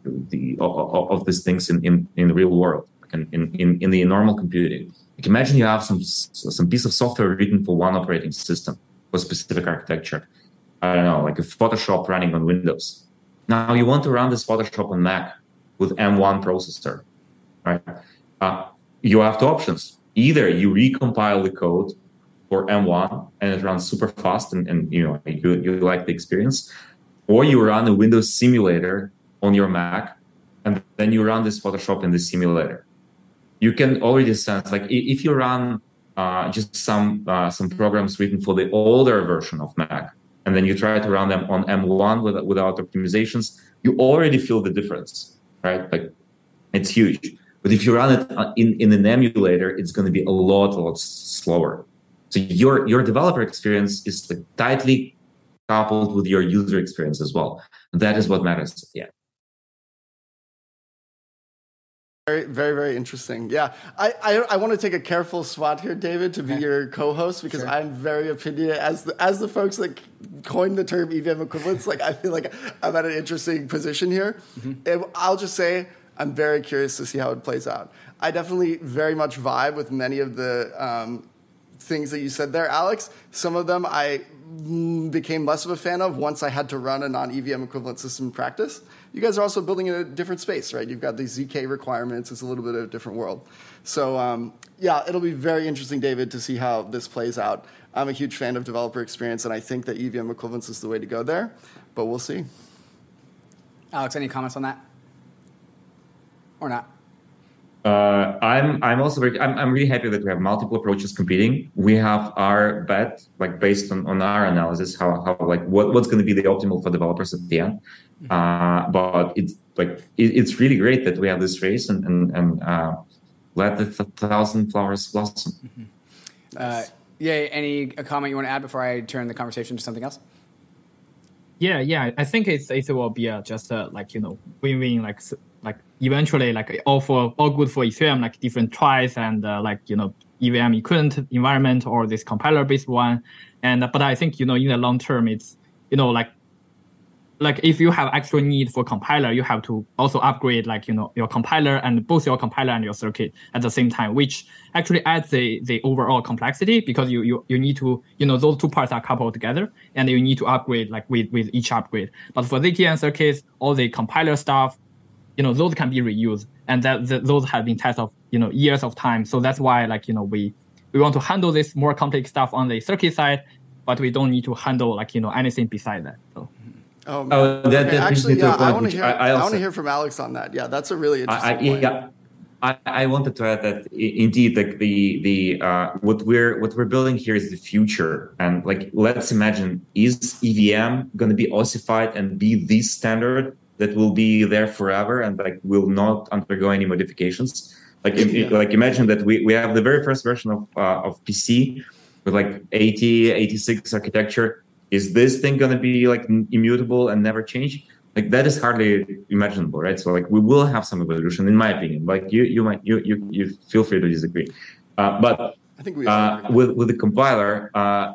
of these things in the real world, like in the normal computing? Like imagine you have some piece of software written for one operating system for specific architecture. I don't know, like a Photoshop running on Windows. Now you want to run this Photoshop on Mac with M1 processor, right? You have two options. Either you recompile the code for M1 and it runs super fast and you like the experience, or you run a Windows simulator on your Mac and then you run this Photoshop in the simulator. You can already sense, like if you run just some programs written for the older version of Mac, and then you try to run them on M1 without optimizations, you already feel the difference, right? Like it's huge. But if you run it in an emulator, it's going to be a lot slower. So your developer experience is like tightly coupled with your user experience as well. And that is what matters at the end. Very, very, very interesting. Yeah, I want to take a careful spot here, David, to be your co-host because I'm very opinionated. As the folks that coined the term EVM equivalence, like I feel like I'm at an interesting position here. Mm-hmm. I'll just say I'm very curious to see how it plays out. I definitely very much vibe with many of the things that you said there, Alex. Some of them I became less of a fan of once I had to run a non-EVM equivalent system in practice. You guys are also building in a different space, right? You've got these ZK requirements. It's a little bit of a different world. So, yeah, it'll be very interesting, David, to see how this plays out. I'm a huge fan of developer experience, and I think that EVM equivalence is the way to go there, but we'll see. Alex, any comments on that? Or not? I'm also I'm really happy that we have multiple approaches competing. We have our bet, like based on our analysis, how like what's going to be the optimal for developers at the end. But it's like it's really great that we have this race and let the 1,000 flowers blossom. Mm-hmm. Nice. Any comment you want to add before I turn the conversation to something else? Yeah. I think it will be just like win-win, like eventually like all good for Ethereum, like different tries and EVM equivalent environment or this compiler based one. And but I think in the long term it's like if you have actual need for compiler, you have to also upgrade your compiler and both your compiler and your circuit at the same time, which actually adds the overall complexity because you need to those two parts are coupled together and you need to upgrade like with each upgrade. But for ZK and circuits, all the compiler stuff, those can be reused, and those have been tested of years of time. So that's why we want to handle this more complex stuff on the circuit side, but we don't need to handle anything beside that. So. Oh, man. that Okay, brings actually, me to yeah, a point I want which to hear. I I want also to hear from Alex on that. Yeah, that's a really interesting point. yeah. I wanted to add that indeed, like the what we're building here is the future, and like let's imagine, is EVM going to be ossified and be the standard that will be there forever and like will not undergo any modifications? Like like imagine that we have the very first version of PC with like 80 86 architecture. Is this thing going to be like immutable and never change? Like that is hardly imaginable, right? So like we will have some evolution, in my opinion. Like you feel free to disagree, but I think we all agree. with the compiler,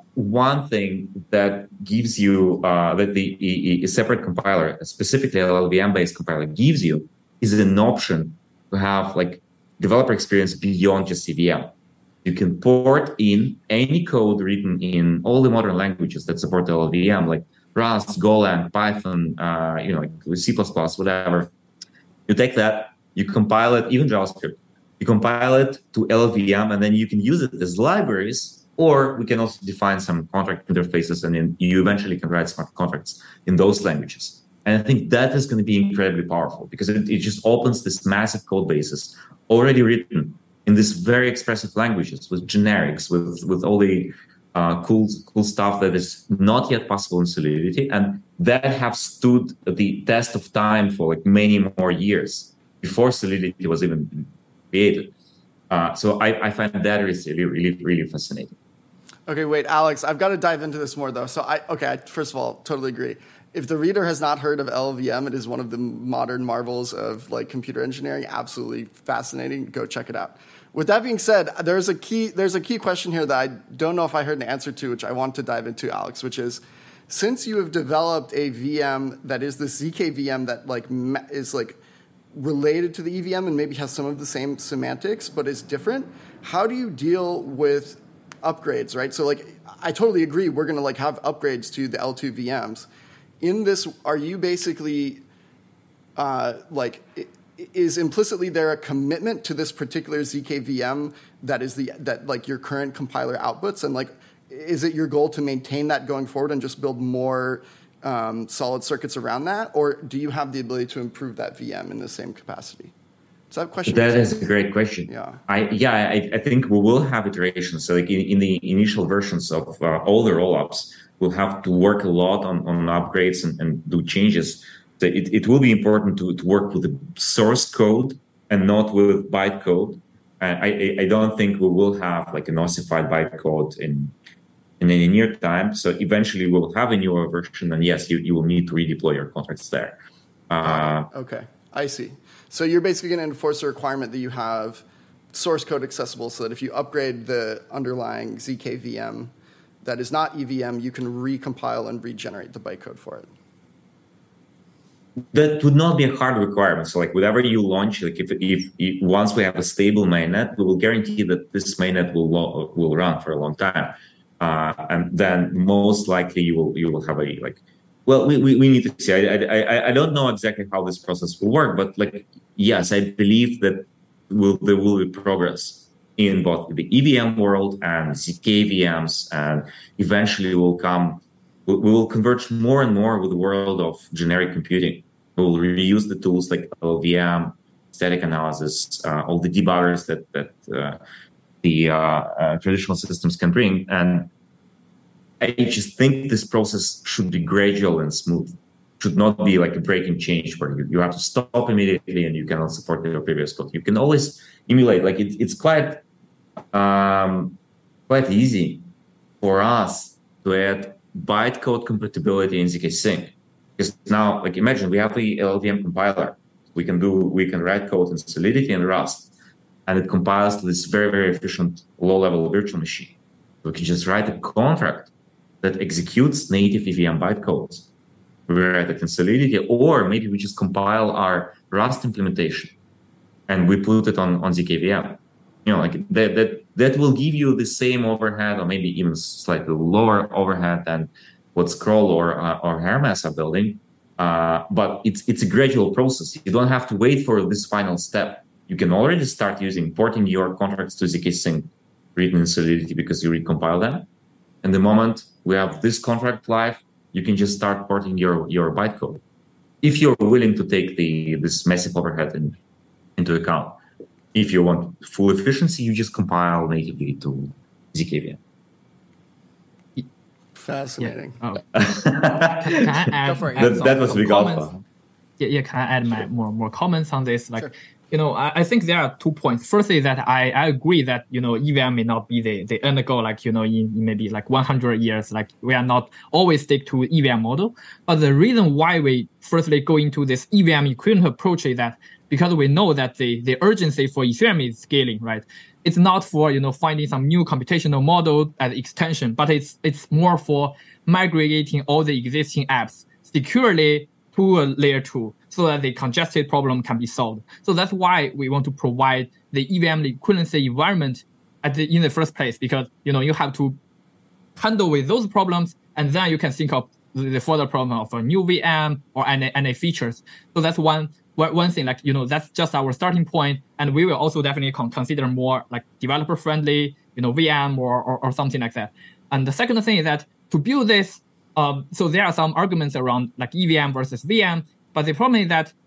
one thing that gives you that a separate compiler, specifically a LLVM based compiler, gives you is an option to have like developer experience beyond just CVM. You can port in any code written in all the modern languages that support LLVM, like Rust, Golang, Python, like C++, whatever. You take that, you compile it, even JavaScript. You compile it to LLVM, and then you can use it as libraries, or we can also define some contract interfaces, and then you eventually can write smart contracts in those languages. And I think that is going to be incredibly powerful because it just opens this massive code bases already written in these very expressive languages with generics, with all the cool stuff that is not yet possible in Solidity, and that have stood the test of time for like many more years before Solidity was even created. So I find that really fascinating. Okay, wait, Alex, I've got to dive into this more though. So I first of all totally agree. If the reader has not heard of LLVM, it is one of the modern marvels of like computer engineering. Absolutely fascinating. Go check it out. With that being said, there's a key question here that I don't know if I heard an answer to, which I want to dive into, Alex, which is, since you have developed a VM that is the ZK VM that like is like related to the EVM and maybe has some of the same semantics but is different, how do you deal with upgrades, right? So like I totally agree, we're going to like have upgrades to the L2 VMs. In this, are you basically is implicitly there a commitment to this particular ZK VM that like your current compiler outputs, and like is it your goal to maintain that going forward and just build more solid circuits around that, or do you have the ability to improve that VM in the same capacity? So that question. That is a great question. Yeah. I think we will have iterations. So like in the initial versions of all the rollups, we'll have to work a lot on upgrades and do changes. So it will be important to work with the source code and not with bytecode. I don't think we will have like an ossified bytecode in any near time. So eventually we'll have a newer version, and yes, you will need to redeploy your contracts there. Okay, I see. So you're basically going to enforce a requirement that you have source code accessible, so that if you upgrade the underlying ZK VM that is not EVM, you can recompile and regenerate the bytecode for it. That would not be a hard requirement. So like whatever you launch, like if once we have a stable mainnet, we will guarantee that this mainnet will run for a long time. And then most likely you will have a like, well, we need to see. I don't know exactly how this process will work, but like, yes, I believe that there will be progress in both the EVM world and ZK VMs, and eventually we will converge more and more with the world of generic computing. We will reuse the tools like LLVM, static analysis, all the debuggers that the traditional systems can bring. And I just think this process should be gradual and smooth. Should not be like a breaking change where you have to stop immediately and you cannot support your previous code. You can always emulate. Like it's quite easy for us to add bytecode compatibility in ZK Sync. Because now, like imagine we have the LLVM compiler. We can write code in Solidity and Rust, and it compiles to this very, very efficient low-level virtual machine. We can just write a contract that executes native EVM bytecodes. We write it in Solidity, or maybe we just compile our Rust implementation and we put it on ZKVM. Like that will give you the same overhead, or maybe even slightly lower overhead than what Scroll or Hermes are building. But it's a gradual process. You don't have to wait for this final step. You can already start porting your contracts to ZK Sync written in Solidity because you recompile them. And the moment we have this contract live, you can just start porting your bytecode. If you're willing to take this massive overhead into account. If you want full efficiency, you just compile natively to ZKVM. Fascinating. Yeah. Oh. Can I add? Go for it. That was big alpha. Yeah. Can I add my more comments on this? Like, Sure. I think there are 2 points. Firstly, that I agree that, EVM may not be the end goal, like, in maybe like 100 years, like we are not always stick to EVM model. But the reason why we firstly go into this EVM equivalent approach is that because we know that the urgency for Ethereum is scaling, right? It's not for, finding some new computational model as extension, but it's more for migrating all the existing apps securely to a layer 2 so that the congested problem can be solved. So that's why we want to provide the EVM equivalency environment in the first place, because, you have to handle with those problems, and then you can think of the further problem of a new VM or any features. So that's one thing, like, that's just our starting point. And we will also definitely consider more like developer friendly, VM or something like that. And the second thing is that to build this, so there are some arguments around like EVM versus VM, but the problem is that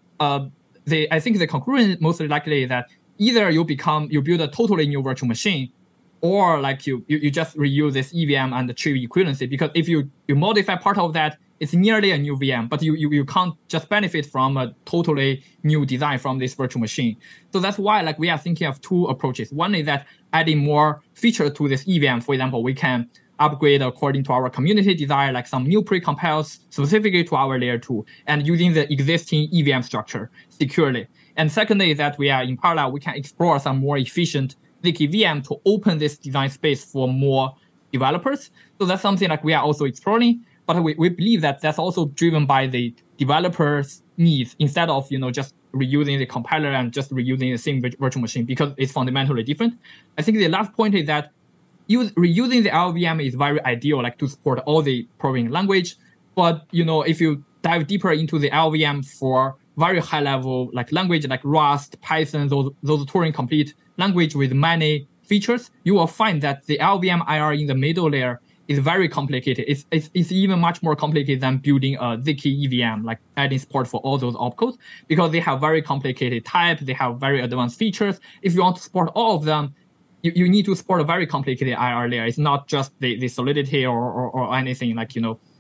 I think the conclusion most likely is that either you build a totally new virtual machine, or like you just reuse this EVM and achieve equivalency. Because if you modify part of that, it's nearly a new VM, but you can't just benefit from a totally new design from this virtual machine. So that's why like we are thinking of 2 approaches. One is that adding more feature to this EVM. For example, we can upgrade according to our community desire, like some new precompiles specifically to our layer 2, and using the existing EVM structure securely. And secondly, that we are in parallel, we can explore some more efficient ZKVM to open this design space for more developers. So that's something like we are also exploring, but we believe that that's also driven by the developers' needs instead of, just reusing the compiler and just reusing the same virtual machine, because it's fundamentally different. I think the last point is that reusing the LLVM is very ideal, like to support all the programming language. But, if you dive deeper into the LLVM for very high level, like language like Rust, Python, those Turing complete language with many features, you will find that the LLVM IR in the middle layer is very complicated. It's even much more complicated than building a ZK EVM, like adding support for all those opcodes, because they have very complicated types, they have very advanced features. If you want to support all of them, you need to support a very complicated IR layer. It's not just the Solidity or anything like,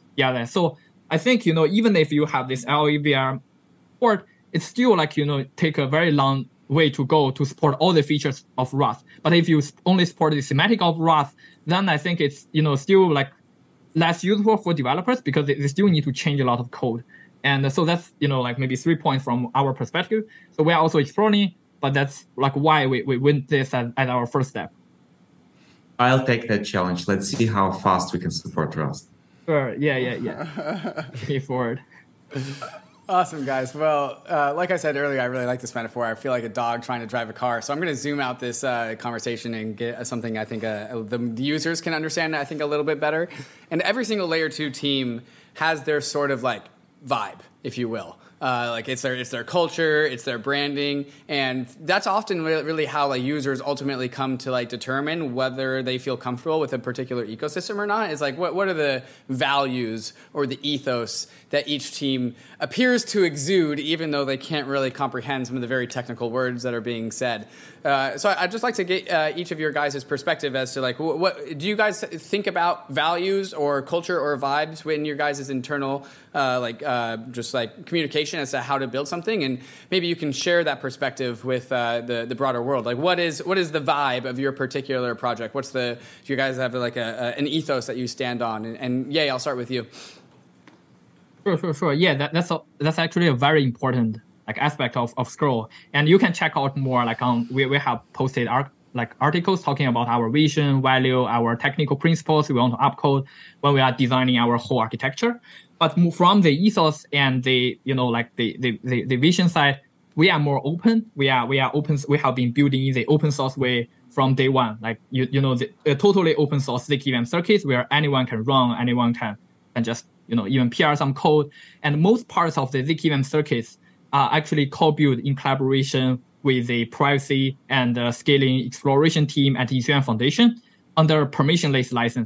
So I think, even if you have this LLVM support, it's still like, take a very long way to go to support all the features of Rust. But if you only support the semantic of Rust, then I think it's, still like less useful for developers because they still need to change a lot of code. And so that's, like maybe 3 points from our perspective. So we are also exploring, but that's like why we went this as our first step. I'll take that challenge. Let's see how fast we can support Rust. Sure. Yeah. Looking forward. Awesome, guys. Well, like I said earlier, I really like this metaphor. I feel like a dog trying to drive a car. So I'm going to zoom out this conversation and get something I think the users can understand, I think, a little bit better. And every single Layer 2 team has their sort of like vibe, if you will. Like it's their culture, it's their branding, and that's often really how like users ultimately come to like determine whether they feel comfortable with a particular ecosystem or not. Is like what are the values or the ethos that each team appears to exude, even though they can't really comprehend some of the very technical words that are being said. So I'd just like to get each of your guys' perspective as to like what do you guys think about values or culture or vibes in your guys' internal just like communication as to how to build something, and maybe you can share that perspective with the broader world. Like what is the vibe of your particular project? Do you guys have like an ethos that you stand on? And Ye, I'll start with you. Sure. Yeah, that's actually a very important like aspect of Scroll, and you can check out more like on we have posted articles talking about our vision, value, our technical principles we want to upcode when we are designing our whole architecture. But from the ethos and the the vision side, we are more open. We are open. We have been building in the open source way from day one. Like the totally open source ZKVM circuits where anyone can run, anyone can just even PR some code. And most parts of the ZKVM circuits are actually co-built in collaboration with the privacy and scaling exploration team at Ethereum Foundation under permissionless license.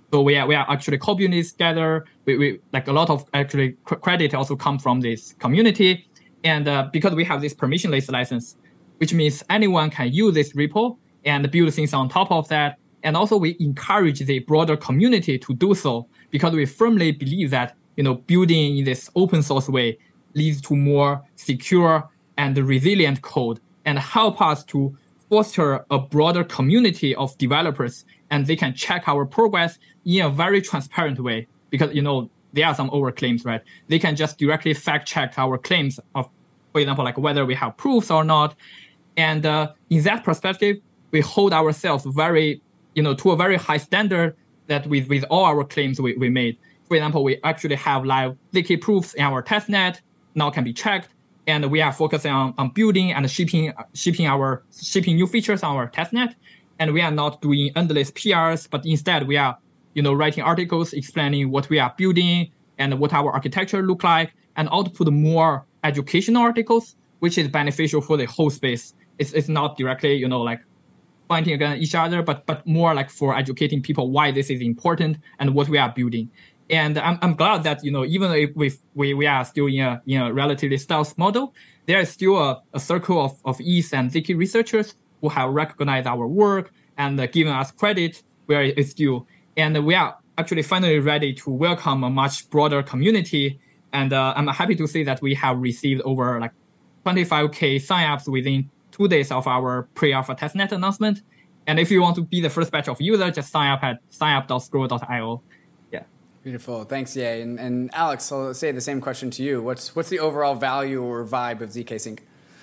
So we are actually co-building this together. We like a lot of actually credit also come from this community. And because we have this permissionless license, which means anyone can use this repo and build things on top of that. And also we encourage the broader community to do so because we firmly believe that, building in this open source way leads to more secure and resilient code and help us to foster a broader community of developers, and they can check our progress in a very transparent way because, there are some overclaims, right? They can just directly fact check our claims of, for example, like whether we have proofs or not. And in that perspective, we hold ourselves very, to a very high standard that with all our claims we made. For example, we actually have live ZK proofs in our testnet, now can be checked. And we are focusing on building and shipping new features on our testnet. And we are not doing endless PRs, but instead we are, writing articles explaining what we are building and what our architecture look like, and output more educational articles, which is beneficial for the whole space. It's not directly, like fighting against each other, but more like for educating people why this is important and what we are building. And I'm glad that, even if we are still in a relatively stealth model, there is still a circle of ETH and ZK researchers who have recognized our work and given us credit where it's due. And we are actually finally ready to welcome a much broader community. And I'm happy to say that we have received over like 25K signups within 2 days of our pre-alpha testnet announcement. And if you want to be the first batch of users, just sign up at signup.scroll.io. Beautiful. Thanks, Ye. And Alex, I'll say the same question to you. What's the overall value or vibe of ZK Sync?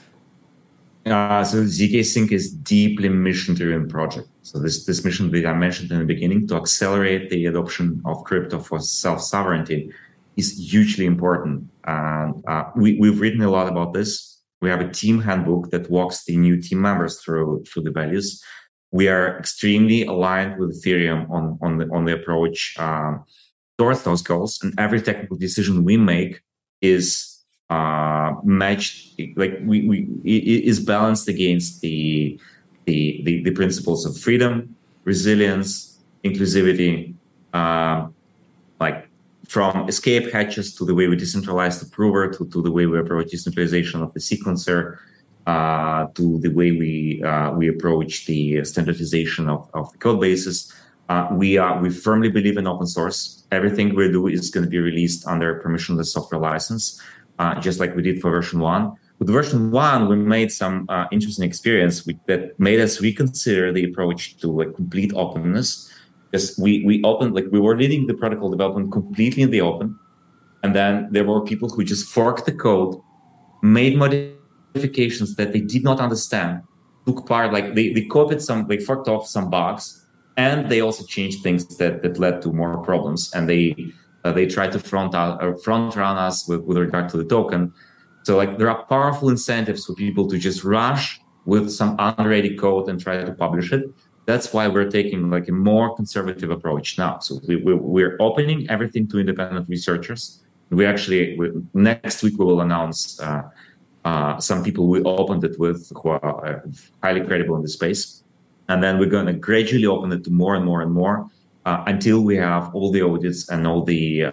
So ZK Sync is deeply mission-driven project. So this mission that I mentioned in the beginning to accelerate the adoption of crypto for self-sovereignty is hugely important. We've written a lot about this. We have a team handbook that walks the new team members through the values. We are extremely aligned with Ethereum on the approach towards those goals, and every technical decision we make is matched, like is balanced against the principles of freedom, resilience, inclusivity, like from escape hatches to the way we decentralize the prover to the way we approach decentralization of the sequencer, to the way we approach the standardization of the code bases. We firmly believe in open source. Everything we do is going to be released under permissionless software license, just like we did for version 1. With version 1, we made some interesting experience that made us reconsider the approach to like complete openness. Because we were leading the protocol development completely in the open, and then there were people who just forked the code, made modifications that they did not understand, took part, like they copied they forked off some bugs. And they also changed things that led to more problems. And they tried to front run us with regard to the token. So like there are powerful incentives for people to just rush with some unready code and try to publish it. That's why we're taking like a more conservative approach now. So we're opening everything to independent researchers. Next week we will announce some people we opened it with who are highly credible in the space. And then we're going to gradually open it to more and more and more until we have all the audits and all the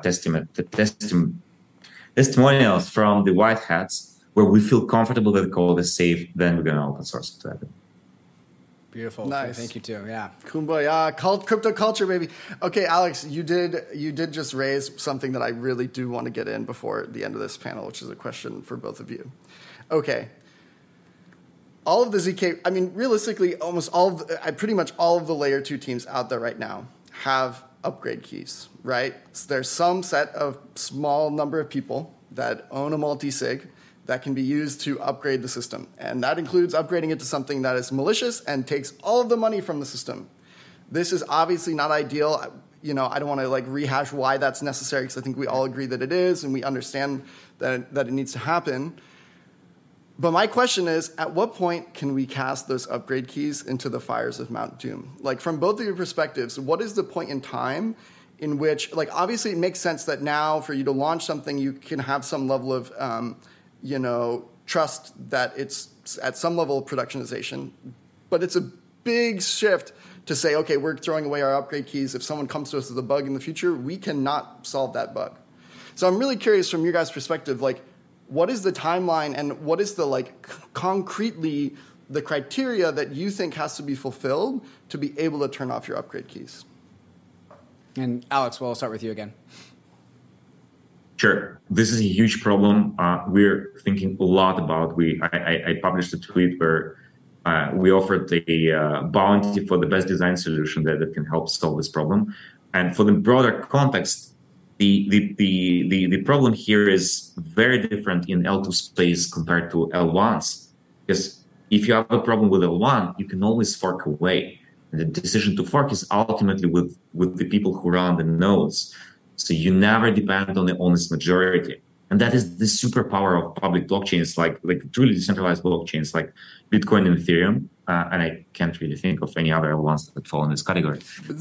testimonials from the white hats where we feel comfortable that the code is safe. Then we're going to open source it to everyone. Beautiful. Nice. Thank you too. Yeah. Kumbaya, crypto culture, baby. Okay, Alex, you did just raise something that I really do want to get in before the end of this panel, which is a question for both of you. Okay. All of the ZK, I mean, realistically, pretty much all of the layer 2 teams out there right now have upgrade keys, right? So there's some set of small number of people that own a multi-sig that can be used to upgrade the system. And that includes upgrading it to something that is malicious and takes all of the money from the system. This is obviously not ideal. I don't want to like rehash why that's necessary because I think we all agree that it is and we understand that it needs to happen. But my question is, at what point can we cast those upgrade keys into the fires of Mount Doom? Like, from both of your perspectives, what is the point in time in which, like, obviously it makes sense that now for you to launch something, you can have some level of, trust that it's at some level of productionization. But it's a big shift to say, okay, we're throwing away our upgrade keys. If someone comes to us with a bug in the future, we cannot solve that bug. So I'm really curious from your guys' perspective, like, what is the timeline and what is the, like, concretely the criteria that you think has to be fulfilled to be able to turn off your upgrade keys? And Alex, we'll start with you again. Sure. This is a huge problem. We're thinking a lot about. I published a tweet where we offered a bounty for the best design solution that can help solve this problem. And for the broader context, the problem here is very different in L2 space compared to L1s. Because if you have a problem with L1, you can always fork away. And the decision to fork is ultimately with the people who run the nodes. So you never depend on the honest majority. And that is the superpower of public blockchains, like truly decentralized blockchains like Bitcoin and Ethereum. And I can't really think of any other ones that fall in this category.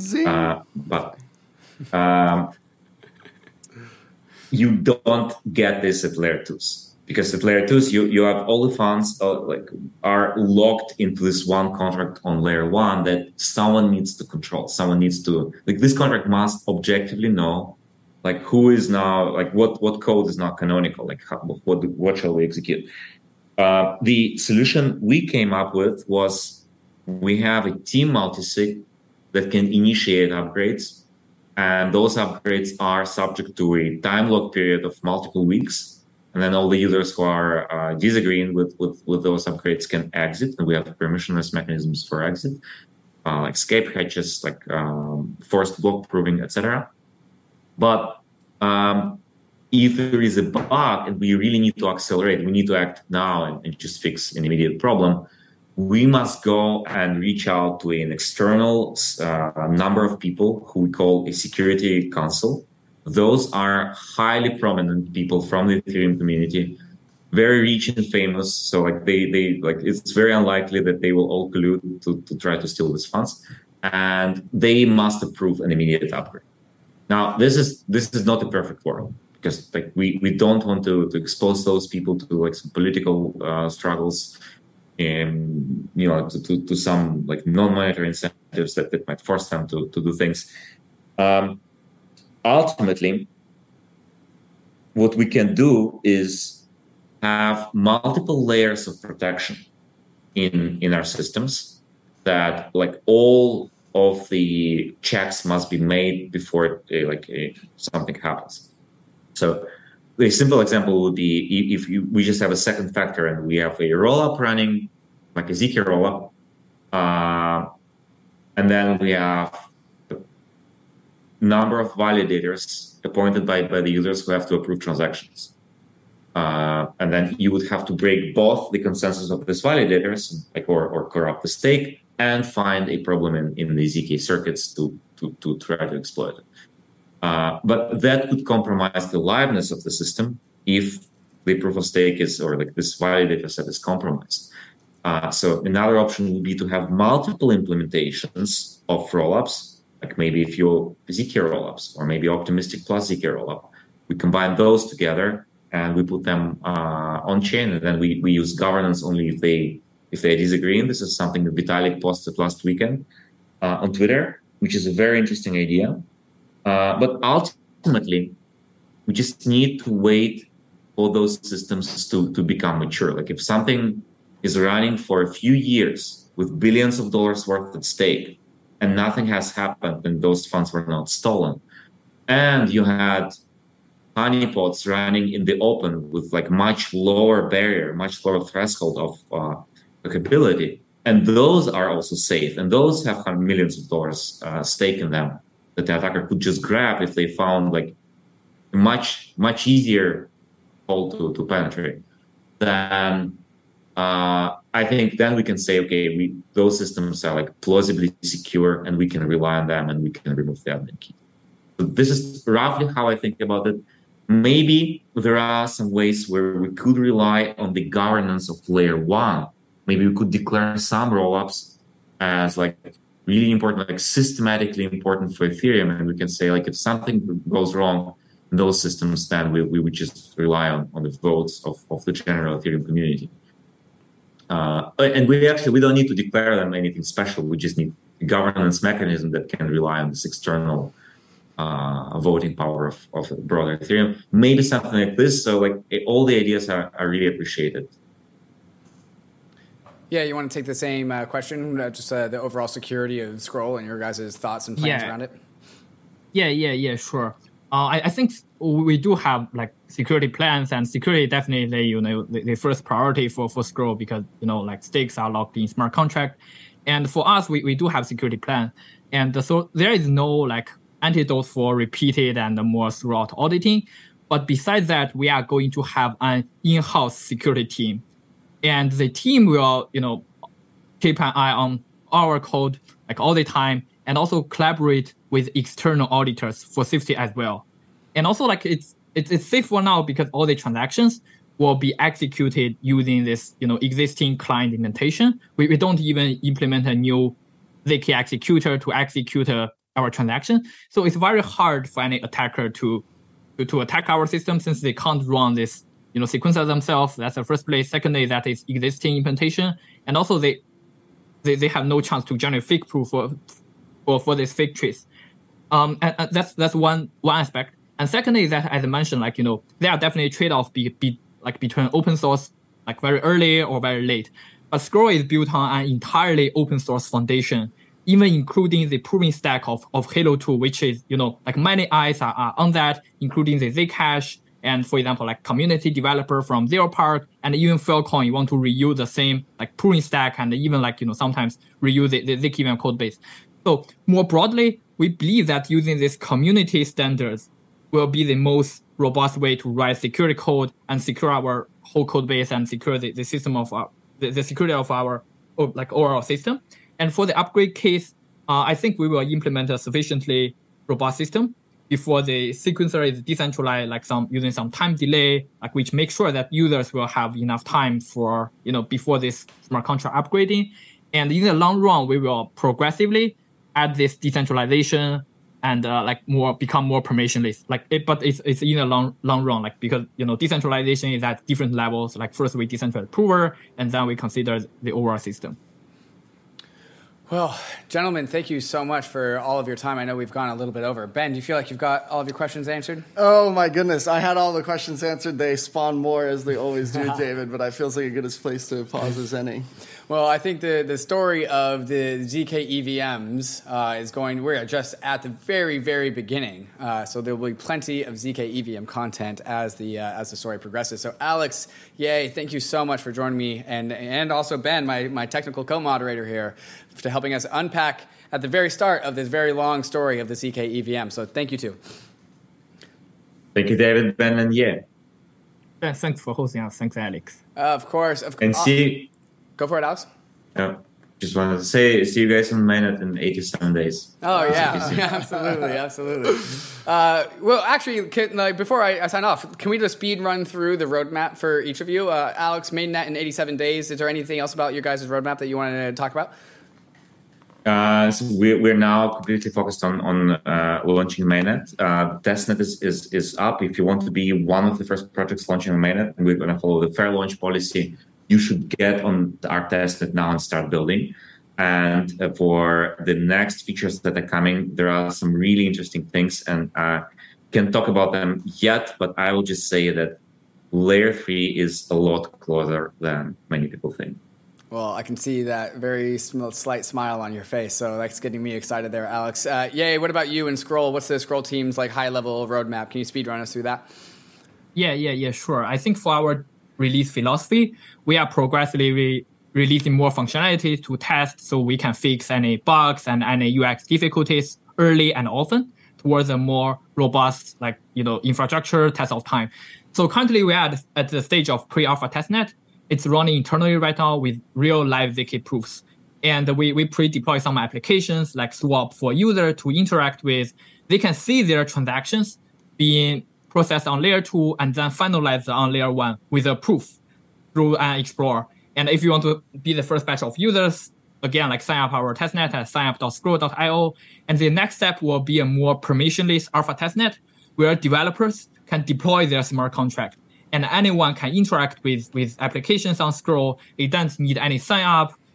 You don't get this at layer 2s. Because at layer 2s, you have all the funds are locked into this one contract on layer 1 that someone needs to control. Someone needs to, this contract must objectively know who is now, what code is not canonical, what shall we execute. The solution we came up with was we have a team multisig that can initiate upgrades, and those upgrades are subject to a time lock period of multiple weeks. And then all the users who are disagreeing with those upgrades can exit, and we have permissionless mechanisms for exit, like escape hatches, forced block proving, etc. But if there is a bug and we really need to accelerate, we need to act now and just fix an immediate problem, we must go and reach out to an external number of people who we call a security council. Those are highly prominent people from the Ethereum community, very rich and famous. So it's very unlikely that they will all collude to try to steal these funds, and they must approve an immediate upgrade. Now, this is not a perfect world, because we don't want to expose those people to some political struggles and to some non-monetary incentives that might force them to do things. Ultimately, what we can do is have multiple layers of protection in our systems, that all of the checks must be made before something happens. So the simple example would be if we just have a second factor and we have a rollup running, like a ZK rollup, and then we have number of validators appointed by the users who have to approve transactions. And then you would have to break both the consensus of these validators, or corrupt the stake, and find a problem in the ZK circuits to try to exploit it. But that could compromise the liveness of the system if the proof of stake is, or this validator set is compromised. So another option would be to have multiple implementations of rollups, maybe a few ZK rollups, or maybe optimistic plus ZK rollup. We combine those together and we put them on chain, and then we use governance only if they disagree. And this is something that Vitalik posted last weekend on Twitter, which is a very interesting idea. But ultimately, we just need to wait for those systems to become mature. If something is running for a few years with billions of dollars worth at stake, and nothing has happened, and those funds were not stolen, and you had honeypots running in the open with much lower barrier, much lower threshold of hackability, and those are also safe, and those have millions of dollars stake in them that the attacker could just grab if they found a much easier hole to penetrate, then I think then we can say, okay, those systems are plausibly secure, and we can rely on them, and we can remove the admin key. So this is roughly how I think about it. Maybe there are some ways where we could rely on the governance of layer 1. Maybe we could declare some rollups as really important, systematically important for Ethereum, and we can say we if something goes wrong in those systems, then we would just rely on the votes of the general Ethereum community. And we don't need to declare them anything special. We just need governance mechanism that can rely on this external voting power of broader Ethereum. Maybe something like this. So like all the ideas are really appreciated. Yeah, you want to take the same question, just the overall security of Scroll and your guys' thoughts and plans around it? Yeah, sure. I think we do have like security plans, and security definitely, the first priority for Scroll, because, like stakes are locked in smart contract. And for us, we do have security plan. And so there is no like antidote for repeated and more throughout auditing. But besides that, we are going to have an in-house security team. And the team will, keep an eye on our code like all the time, and also collaborate with external auditors for safety as well. And also like it's safe for now because all the transactions will be executed using this, existing client indentation. We don't even implement a new ZK executor to execute our transaction. So it's very hard for any attacker to attack our system, since they can't run this sequencer themselves. That's the first place. Secondly, that is existing implementation, and also they have no chance to generate fake proof for this fake trace. And that's one aspect. And secondly, that as I mentioned, there are definitely trade-offs between open source, like very early or very late. But Scroll is built on an entirely open source foundation, even including the proving stack of Halo 2, which is many eyes are on that, including the Zcash. And for example, like community developer from Zero Park and even Filecoin, you want to reuse the same like pooling stack, and even sometimes reuse the ZK code base. So more broadly, we believe that using these community standards will be the most robust way to write security code and secure our whole code base and secure the system of the security of our overall system. And for the upgrade case, I think we will implement a sufficiently robust system before the sequencer is decentralized, using some time delay, which makes sure that users will have enough time for, before this smart contract upgrading. And in the long run, we will progressively add this decentralization and become more permissionless. But it's in the long run, because decentralization is at different levels. First we decentralize prover, and then we consider the overall system. Well, gentlemen, thank you so much for all of your time. I know we've gone a little bit over. Ben, do you feel like you've got all of your questions answered? Oh, my goodness. I had all the questions answered. They spawn more, as they always do, David, but I feels like a good place to pause as any. Well, I think the story of the ZK EVMs is going, we're just at the very, very beginning. So there will be plenty of ZK EVM content as the story progresses. So Alex, yay, thank you so much for joining me. And also Ben, my technical co-moderator here, for helping us unpack at the very start of this very long story of the ZK EVM. So thank you too. Thank you, David, Ben, and yeah. Thanks for hosting us. Thanks, Alex. Of course. And see. Go for it, Alex. Yeah. Just wanted to say, see you guys on mainnet in 87 days. Oh, yeah. Absolutely. Well, actually, before I sign off, can we just speed run through the roadmap for each of you? Alex, mainnet in 87 days. Is there anything else about your guys' roadmap that you want to talk about? So we're now completely focused on launching mainnet. Testnet is up. If you want to be one of the first projects launching on mainnet, and we're going to follow the fair launch policy, you should get on our testnet now and start building. And for the next features that are coming, there are some really interesting things, and can't talk about them yet, but I will just say that layer 3 is a lot closer than many people think. Well, I can see that very slight smile on your face, so that's getting me excited there, Alex. Yay, what about you and Scroll? What's the Scroll team's high-level roadmap? Can you speed run us through that? Yeah, sure. I think for our release philosophy, we are progressively releasing more functionality to test so we can fix any bugs and any UX difficulties early and often towards a more robust, infrastructure test of time. So currently we are at the stage of pre-alpha testnet. It's running internally right now with real live ZK proofs. And we pre-deploy some applications like Swap for user to interact with. They can see their transactions being processed on layer 2 and then finalized on layer 1 with a proof through an Explorer. And if you want to be the first batch of users, again, sign up our testnet at signup.scroll.io. And the next step will be a more permissionless alpha testnet where developers can deploy their smart contract. And anyone can interact with applications on Scroll. They don't need any sign up.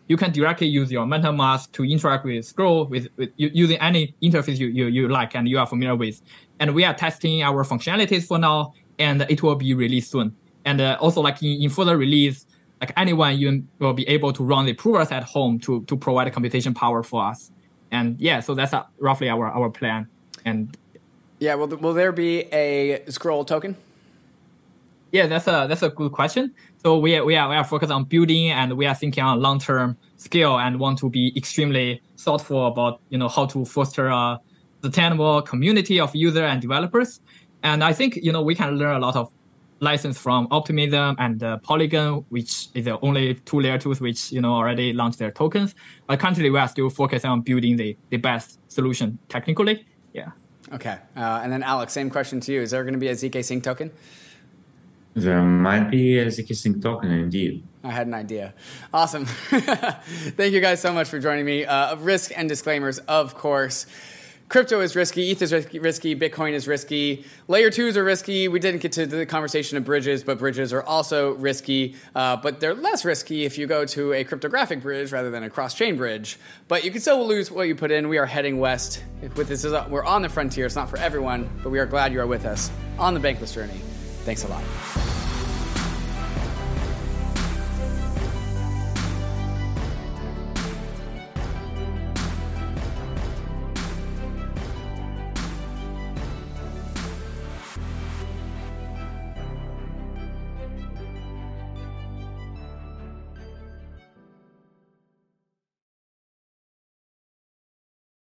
you can directly use your MetaMask to interact with Scroll with using any interface you like and you are familiar with. And we are testing our functionalities for now, and it will be released soon. And also, like in further release, like anyone you will be able to run the provers at home to provide computation power for us. And yeah, so that's roughly our plan. And yeah, will there be a Scroll token? Yeah, that's a good question. So we are focused on building, and we are thinking on long-term scale and want to be extremely thoughtful about how to foster a sustainable community of users and developers. And I think we can learn a lot of license from Optimism and Polygon, which is the only two layer 2s which already launched their tokens. But currently we are still focused on building the best solution technically. Yeah. Okay. And then Alex, same question to you. Is there going to be a ZK Sync token? There might be a ZK Sync token indeed. I had an idea. Awesome. Thank you guys so much for joining me. Risk and disclaimers, of course. Crypto is risky, ETH is risky, Bitcoin is risky, layer 2s are risky. We didn't get to the conversation of bridges, but bridges are also risky. But they're less risky if you go to a cryptographic bridge rather than a cross-chain bridge. But you can still lose what you put in. We are heading west. With this, we're on the frontier. It's not for everyone, but we are glad you are with us on the Bankless journey. Thanks a lot.